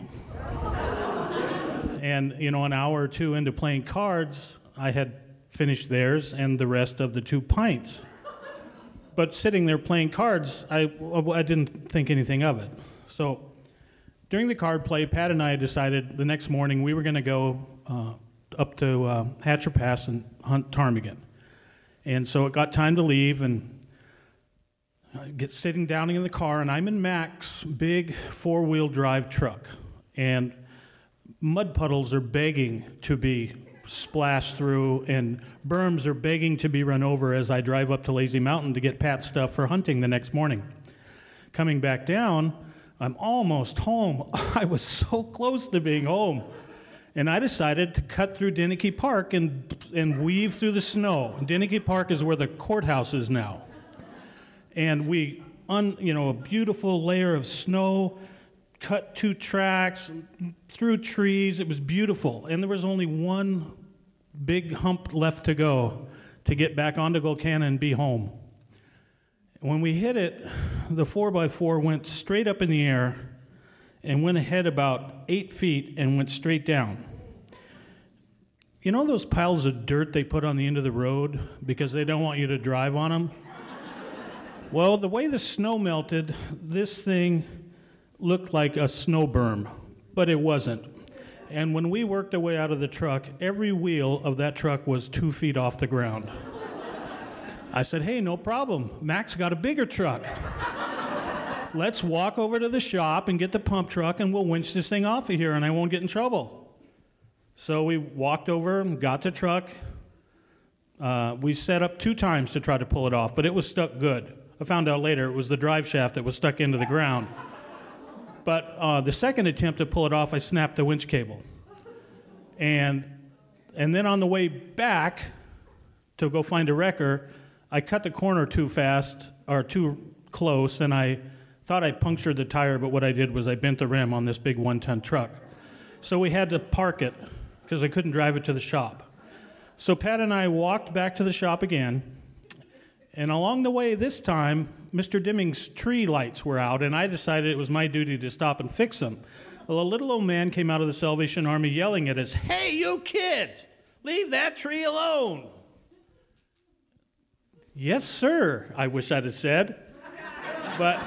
And, an hour or two into playing cards, I had finished theirs and the rest of the 2 pints. But sitting there playing cards, I didn't think anything of it. So during the card play, Pat and I decided the next morning we were going to go up to Hatcher Pass and hunt ptarmigan. And so it got time to leave, and I get sitting down in the car, and I'm in Mac's big 4-wheel drive truck, and mud puddles are begging to be splashed through, and berms are begging to be run over as I drive up to Lazy Mountain to get Pat's stuff for hunting the next morning. Coming back down, I'm almost home. I was so close to being home. And I decided to cut through Dinnicky Park and weave through the snow. Dinnicky Park is where the courthouse is now. And we, a beautiful layer of snow, cut 2 tracks, through trees. It was beautiful. And there was only one big hump left to go to get back onto Golcanna and be home. When we hit it, the 4x4 went straight up in the air and went ahead about 8 feet and went straight down. You know those piles of dirt they put on the end of the road because they don't want you to drive on them? Well, the way the snow melted, this thing looked like a snow berm, but it wasn't. And when we worked our way out of the truck, every wheel of that truck was 2 feet off the ground. I said, hey, no problem. Mac's got a bigger truck. Let's walk over to the shop and get the pump truck, and we'll winch this thing off of here, and I won't get in trouble. So we walked over and got the truck. We set up 2 times to try to pull it off, but it was stuck good. I found out later it was the drive shaft that was stuck into the ground. But the second attempt to pull it off, I snapped the winch cable. And then on the way back to go find a wrecker, I cut the corner too fast, or too close, and I thought I punctured the tire, but what I did was I bent the rim on this big 1-ton truck. So we had to park it because I couldn't drive it to the shop. So Pat and I walked back to the shop again, and along the way this time, Mr. Dimming's tree lights were out, and I decided it was my duty to stop and fix them. Well, a little old man came out of the Salvation Army yelling at us, "Hey, you kids, leave that tree alone." "Yes, sir," I wish I'd have said. But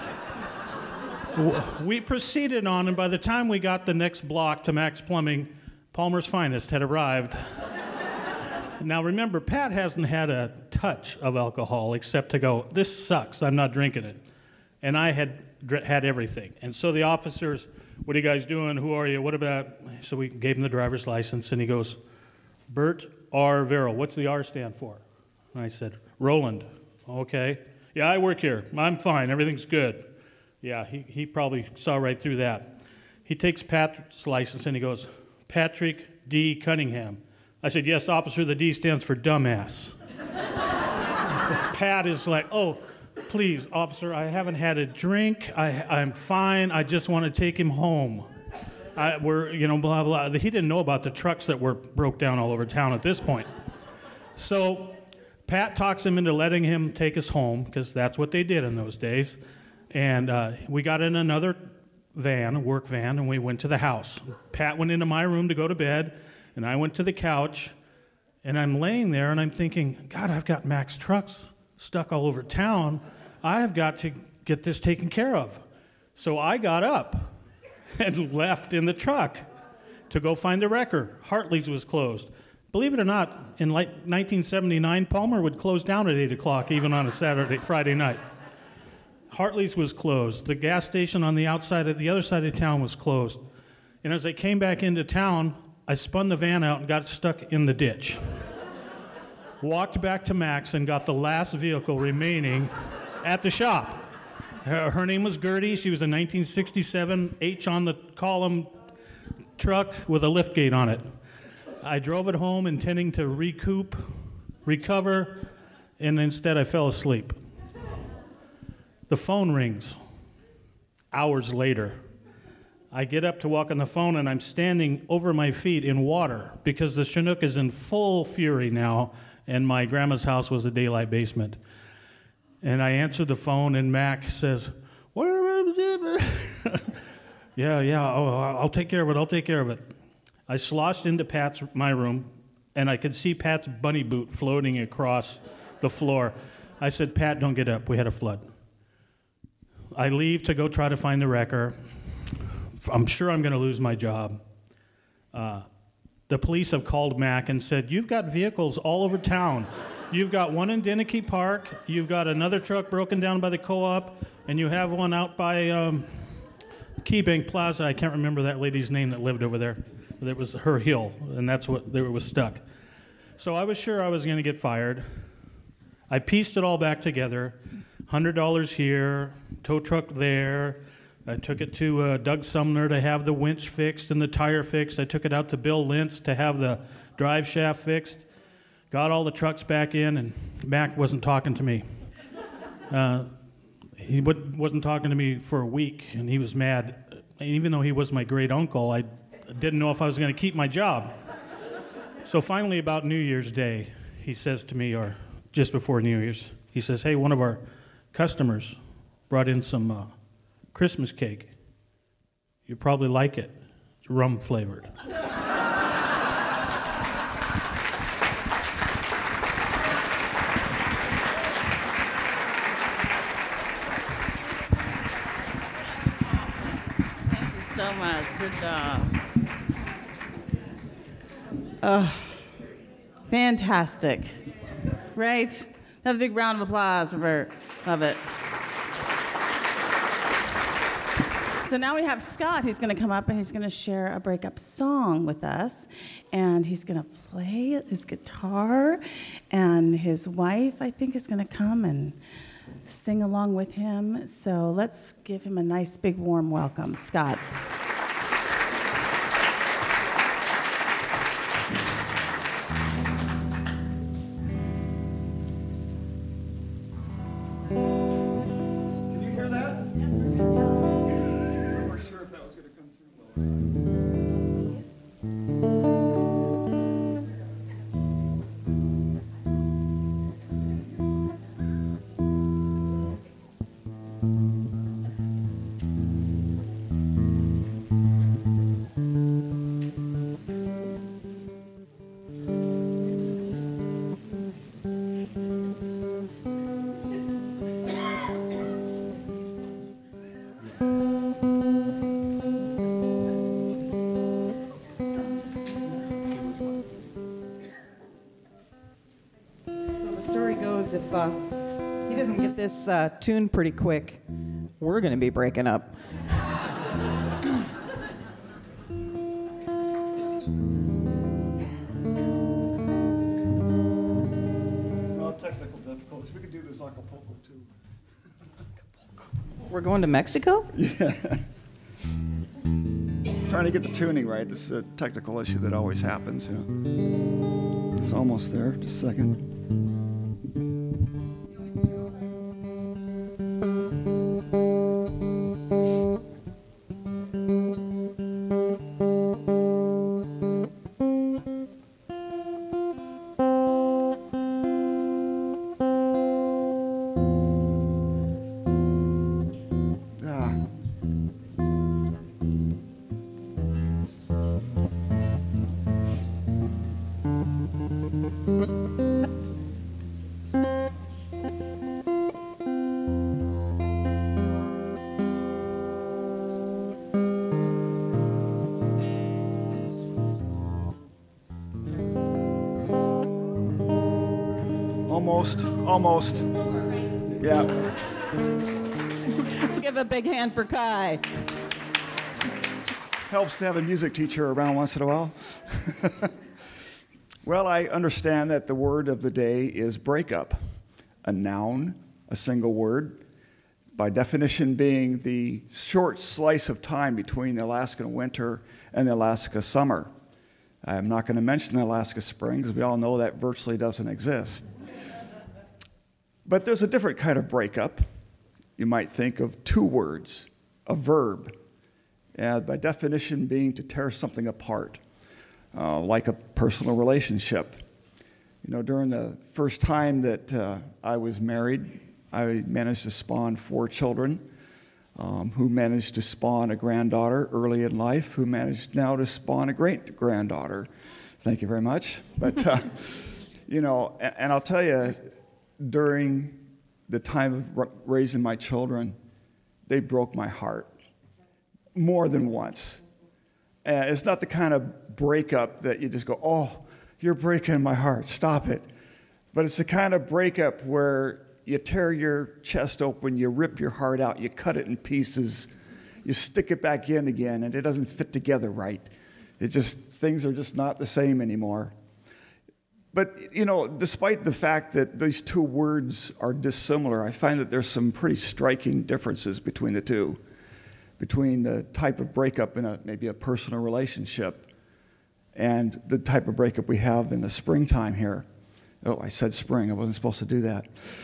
we proceeded on, and by the time we got the next block to Max Plumbing, Palmer's Finest had arrived. Now remember, Pat hasn't had a touch of alcohol except to go, "This sucks, I'm not drinking it." And I had everything. And so the officers, "What are you guys doing? Who are you? What about?" So we gave him the driver's license, and he goes, "Bert R. Verrill. What's the R stand for?" And I said, "Roland." "Okay. Yeah, I work here. I'm fine. Everything's good." Yeah, he probably saw right through that. He takes Pat's license, and he goes, "Patrick D. Cunningham." I said, "Yes, officer, the D stands for dumbass." Pat is like, "Oh, please, officer, I haven't had a drink. I'm fine. I just want to take him home." Blah, blah. He didn't know about the trucks that were broke down all over town at this point. So Pat talks him into letting him take us home, because that's what they did in those days. And we got in another van, a work van, and we went to the house. Pat went into my room to go to bed, and I went to the couch, and I'm laying there, and I'm thinking, God, I've got Mac's trucks stuck all over town. I have got to get this taken care of. So I got up and left in the truck to go find the wrecker. Hartley's was closed. Believe it or not, in 1979, Palmer would close down at 8 o'clock, even on a Friday night. Hartley's was closed. The gas station on the other side of town was closed. And as I came back into town, I spun the van out and got stuck in the ditch. Walked back to Mac's and got the last vehicle remaining at the shop. Her name was Gertie. She was a 1967 H on the column truck with a liftgate on it. I drove it home intending to recover, and instead I fell asleep. The phone rings. Hours later, I get up to walk on the phone, and I'm standing over my feet in water because the Chinook is in full fury now, and my grandma's house was a daylight basement. And I answered the phone, and Mac says, Yeah, I'll take care of it. I sloshed into my room, and I could see Pat's bunny boot floating across the floor. I said, "Pat, don't get up. We had a flood." I leave to go try to find the wrecker. I'm sure I'm going to lose my job. The police have called Mac and said, "You've got vehicles all over town. You've got one in Dennehy Park, you've got another truck broken down by the co-op, and you have one out by KeyBank Plaza." I can't remember that lady's name that lived over there. It was her hill, and that's what it was stuck. So I was sure I was going to get fired. I pieced it all back together. $100 here, tow truck there. I took it to Doug Sumner to have the winch fixed and the tire fixed. I took it out to Bill Lintz to have the drive shaft fixed. Got all the trucks back in, and Mac wasn't talking to me. He wasn't talking to me for a week, and he was mad. Even though he was my great uncle, I didn't know if I was going to keep my job. So finally, about New Year's Day, he says to me, or just before New Year's, he says, "Hey, one of our customers brought in some Christmas cake. You probably like it. It's rum flavored." So much. Good job. Fantastic. Right? Another big round of applause for Bert. Love it. So now we have Scott. He's going to come up and he's going to share a breakup song with us. And he's going to play his guitar. And his wife, I think, is going to come and sing along with him. So let's give him a nice, big, warm welcome. Scott. he doesn't get this tuned pretty quick, we're going to be breaking up. Well, technical difficulties. We could do this Acapulco too. We're going to Mexico? Yeah. Trying to get the tuning right. This is a technical issue that always happens. It's almost there. Just a second. Almost. Yeah. Let's give a big hand for Kai. Helps to have a music teacher around once in a while. Well, I understand that the word of the day is breakup, a noun, a single word, by definition being the short slice of time between the Alaskan winter and the Alaska summer. I'm not going to mention the Alaska spring because we all know that virtually doesn't exist. But there's a different kind of breakup. You might think of two words, a verb, by definition being to tear something apart, like a personal relationship. You know, during the first time that I was married, I managed to spawn 4 children, who managed to spawn a granddaughter early in life, who managed now to spawn a great-granddaughter. Thank you very much. But, you know, and I'll tell you, during the time of raising my children, they broke my heart more than once. And it's not the kind of breakup that you just go, oh, you're breaking my heart, stop it. But it's the kind of breakup where you tear your chest open, you rip your heart out, you cut it in pieces, you stick it back in again, and it doesn't fit together right. Things are just not the same anymore. But, you know, despite the fact that these two words are dissimilar, I find that there's some pretty striking differences between the two, between the type of breakup in maybe a personal relationship and the type of breakup we have in the springtime here. Oh, I said spring. I wasn't supposed to do that.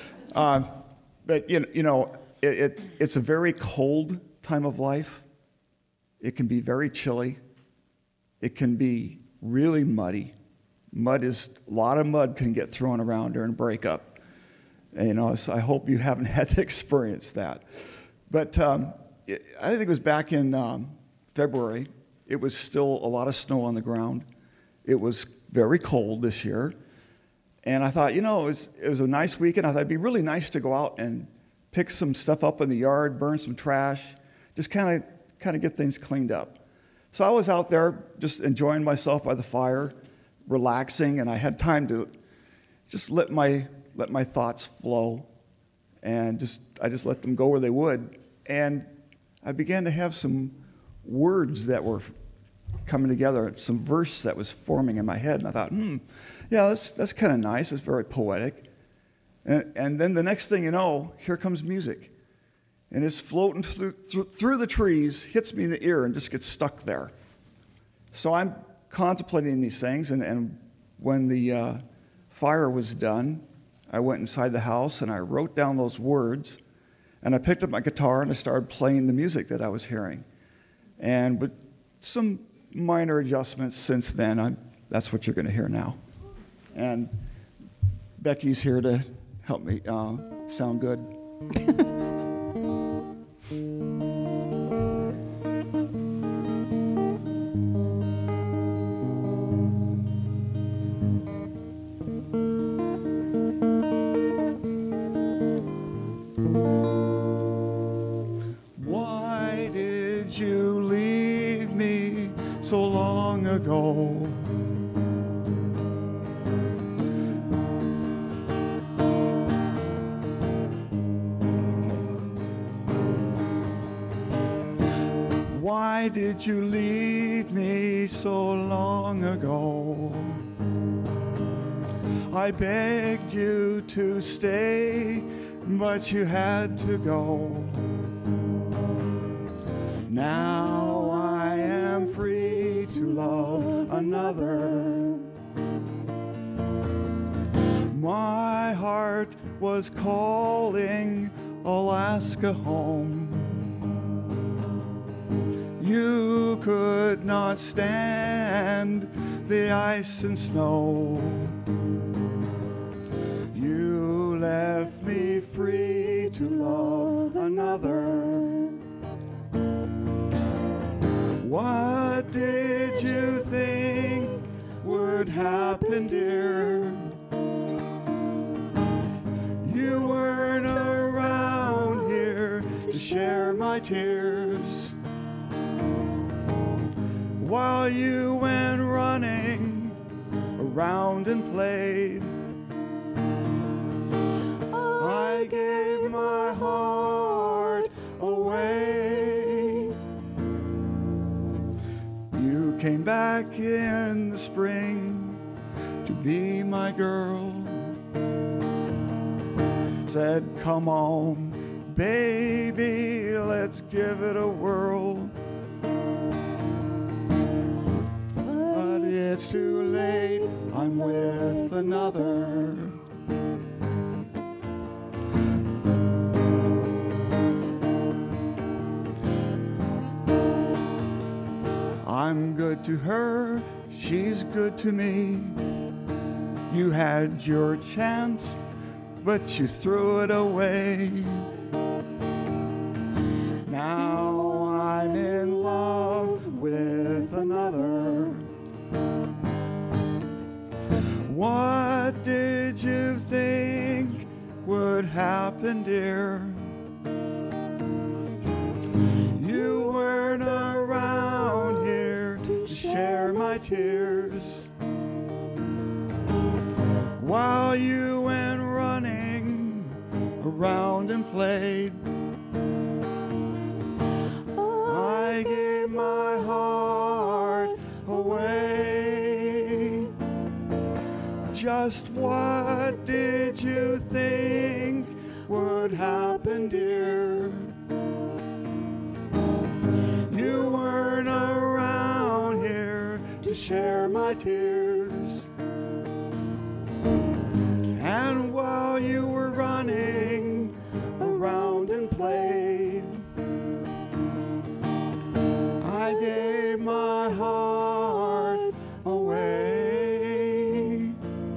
But, you know, it's a very cold time of life. It can be very chilly. It can be really muddy. A lot of mud can get thrown around during breakup. And, you know, so I hope you haven't had to experience that. But I think it was back in February. It was still a lot of snow on the ground. It was very cold this year. And I thought, you know, it was a nice weekend. I thought it'd be really nice to go out and pick some stuff up in the yard, burn some trash, just kind of get things cleaned up. So I was out there just enjoying myself by the fire, relaxing, and I had time to just let my thoughts flow, and I just let them go where they would. And I began to have some words that were coming together, some verse that was forming in my head, and I thought, yeah, that's kind of nice. It's very poetic. And then the next thing you know, here comes music, and it's floating through the trees, hits me in the ear, and just gets stuck there. So I'm contemplating these things, and when the fire was done, I went inside the house and I wrote down those words, and I picked up my guitar and I started playing the music that I was hearing. And with some minor adjustments since then, that's what you're going to hear now. And Becky's here to help me sound good. Why did you leave me so long ago? Why did you leave me so long ago? I begged you to stay, but you had to go. Now I am free to love another. My heart was calling Alaska home. You could not stand the ice and snow. You left me free to love another. What did you think would happen, dear? You weren't around here to share my tears. While you went running around and played, I gave my heart away. You came back in the spring to be my girl. Said, come on, baby, let's give it a whirl. But it's too late, I'm with another. I'm good to her, she's good to me. You had your chance, but you threw it away. Now I'm in love with another. What did you think would happen, dear? You weren't around here to share my tears. While you went running around and played, I gave my heart away. Just what did you think would happen, dear? You weren't around here to share my tears. And while you were running around and played, I gave my heart away.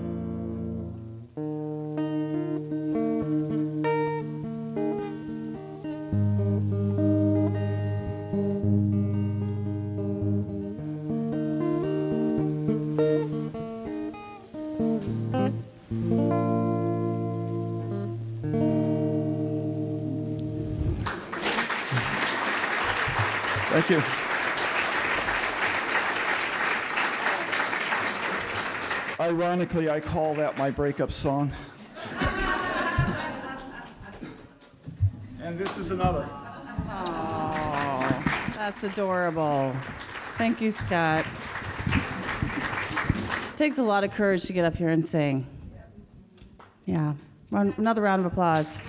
Thank you. Ironically, I call that my breakup song. And this is another. Oh, that's adorable. Thank you, Scott. It takes a lot of courage to get up here and sing. Yeah. Another round of applause.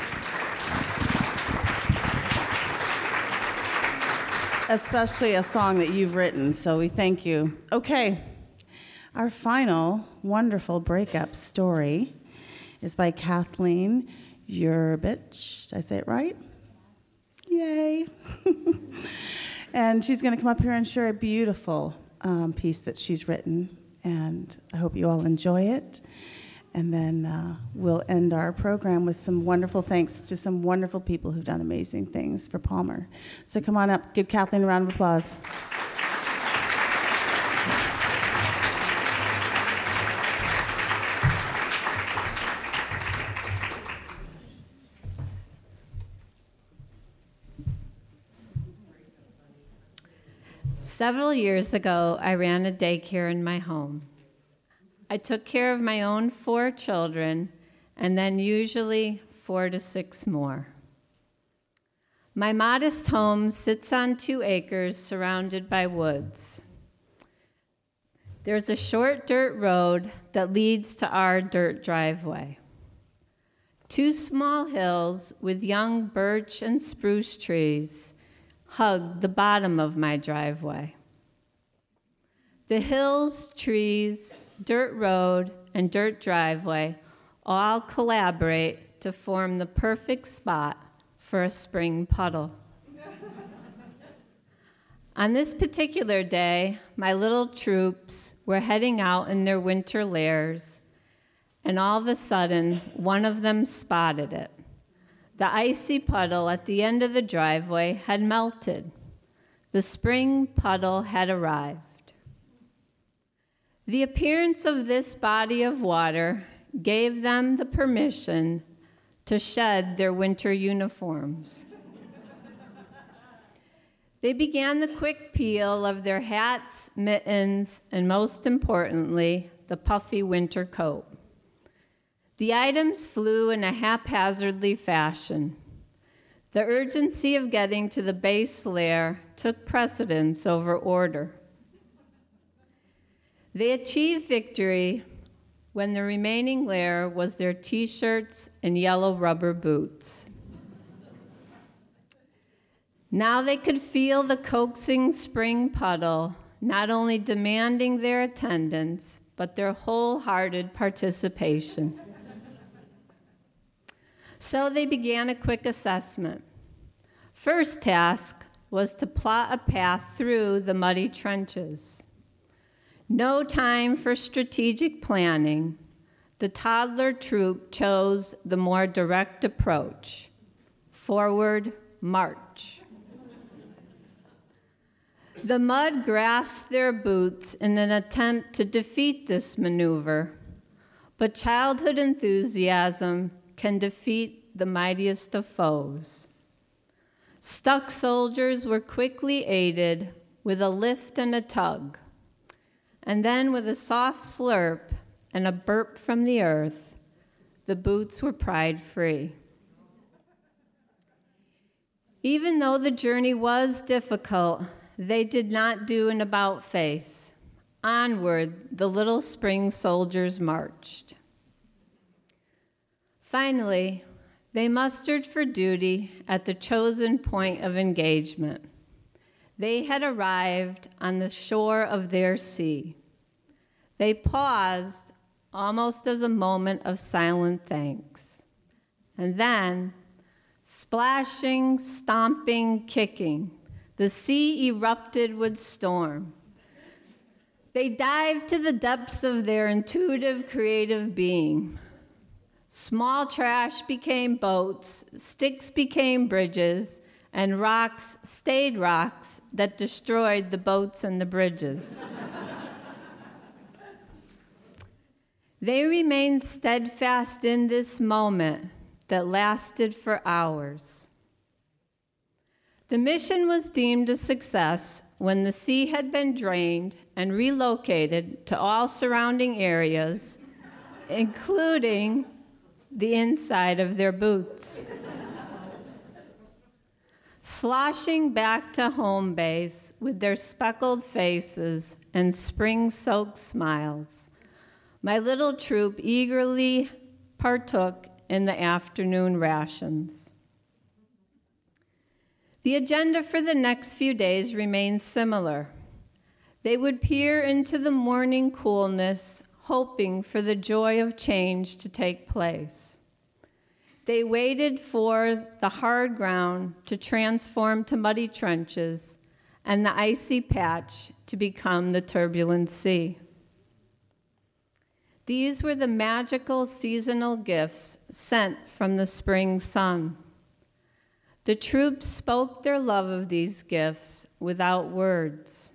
Especially a song that you've written, so we thank you. Okay, our final wonderful breakup story is by Kathleen Urbich. Did I say it right? Yay. And she's going to come up here and share a beautiful piece that she's written, and I hope you all enjoy it. And then we'll end our program with some wonderful thanks to some wonderful people who've done amazing things for Palmer. So come on up, give Kathleen a round of applause. Several years ago, I ran a daycare in my home. I took care of my own 4 children, and then usually 4 to 6 more. My modest home sits on 2 acres surrounded by woods. There's a short dirt road that leads to our dirt driveway. 2 small hills with young birch and spruce trees hug the bottom of my driveway. The hills, trees, dirt road, and dirt driveway all collaborate to form the perfect spot for a spring puddle. On this particular day, my little troops were heading out in their winter lairs, and all of a sudden, one of them spotted it. The icy puddle at the end of the driveway had melted. The spring puddle had arrived. The appearance of this body of water gave them the permission to shed their winter uniforms. They began the quick peel of their hats, mittens, and most importantly, the puffy winter coat. The items flew in a haphazardly fashion. The urgency of getting to the base layer took precedence over order. They achieved victory when the remaining layer was their t-shirts and yellow rubber boots. Now they could feel the coaxing spring puddle, not only demanding their attendance, but their wholehearted participation. So they began a quick assessment. First task was to plot a path through the muddy trenches. No time for strategic planning. The toddler troop chose the more direct approach. Forward march. The mud grasped their boots in an attempt to defeat this maneuver, but childhood enthusiasm can defeat the mightiest of foes. Stuck soldiers were quickly aided with a lift and a tug, and then with a soft slurp and a burp from the earth, the boots were pried free. Even though the journey was difficult, they did not do an about-face. Onward, the little spring soldiers marched. Finally, they mustered for duty at the chosen point of engagement. They had arrived on the shore of their sea. They paused almost as a moment of silent thanks. And then, splashing, stomping, kicking, the sea erupted with storm. They dived to the depths of their intuitive, creative being. Small trash became boats, sticks became bridges, and rocks stayed rocks that destroyed the boats and the bridges. They remained steadfast in this moment that lasted for hours. The mission was deemed a success when the sea had been drained and relocated to all surrounding areas, including the inside of their boots. Sloshing back to home base with their speckled faces and spring-soaked smiles, my little troop eagerly partook in the afternoon rations. The agenda for the next few days remained similar. They would peer into the morning coolness, hoping for the joy of change to take place. They waited for the hard ground to transform to muddy trenches and the icy patch to become the turbulent sea. These were the magical seasonal gifts sent from the spring sun. The troops spoke their love of these gifts without words.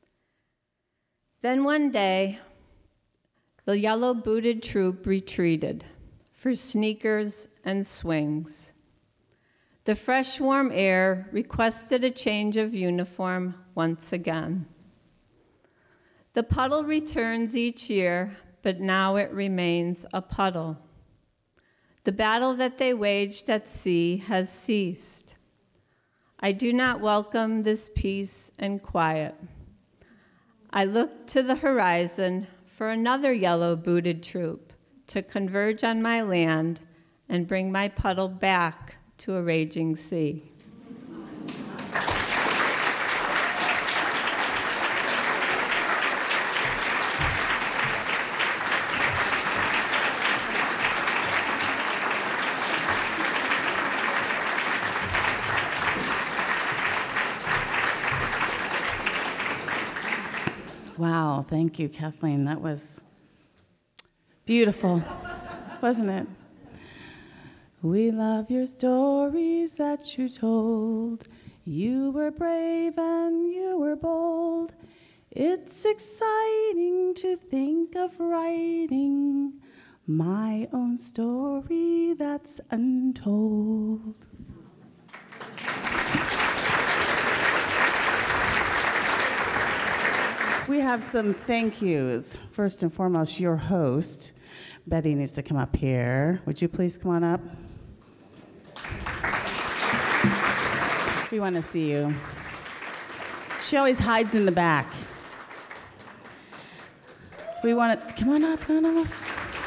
Then one day, the yellow-booted troop retreated for sneakers and swings. The fresh, warm air requested a change of uniform once again. The puddle returns each year, but now it remains a puddle. The battle that they waged at sea has ceased. I do not welcome this peace and quiet. I look to the horizon for another yellow-booted troop to converge on my land and bring my puddle back to a raging sea. Wow, thank you, Kathleen. That was beautiful, wasn't it? We love your stories that you told. You were brave and you were bold. It's exciting to think of writing my own story that's untold. We have some thank yous. First and foremost, your host, Betty, needs to come up here. Would you please come on up? We want to see you. She always hides in the back. We want to, come on up, come on up.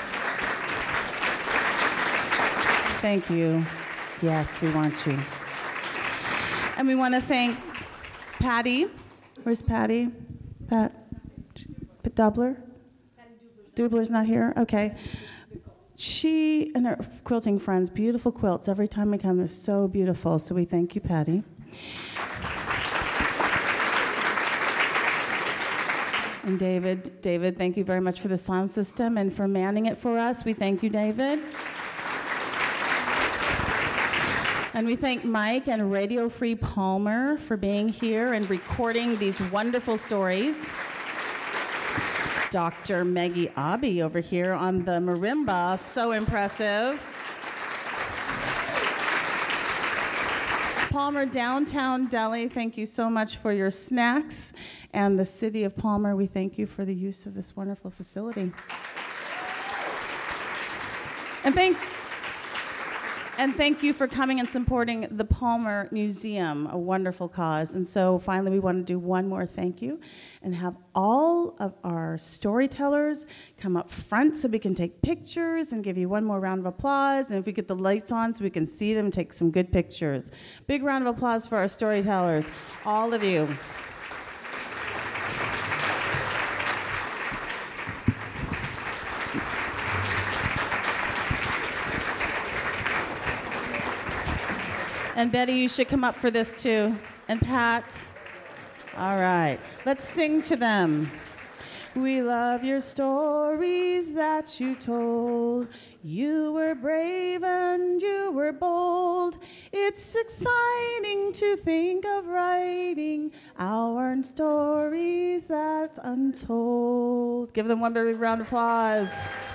Thank you. Yes, we want you. And we want to thank Patty. Where's Patty? Pat Dubler? Dubler's not here? Okay. She and her quilting friends, beautiful quilts. Every time we come, they're so beautiful. So we thank you, Patty. And David, thank you very much for the sound system and for manning it for us. We thank you, David. And we thank Mike and Radio Free Palmer for being here and recording these wonderful stories. Dr. Maggie Abbe over here on the marimba, so impressive. Palmer Downtown Deli, thank you so much for your snacks. And the City of Palmer, we thank you for the use of this wonderful facility. And thank you for coming and supporting the Palmer Museum, a wonderful cause. And so finally, we want to do one more thank you and have all of our storytellers come up front so we can take pictures and give you one more round of applause. And if we get the lights on so we can see them and take some good pictures. Big round of applause for our storytellers, all of you. And Betty, you should come up for this too. And Pat. All right. Let's sing to them. We love your stories that you told. You were brave and you were bold. It's exciting to think of writing our own stories that's untold. Give them one big round of applause.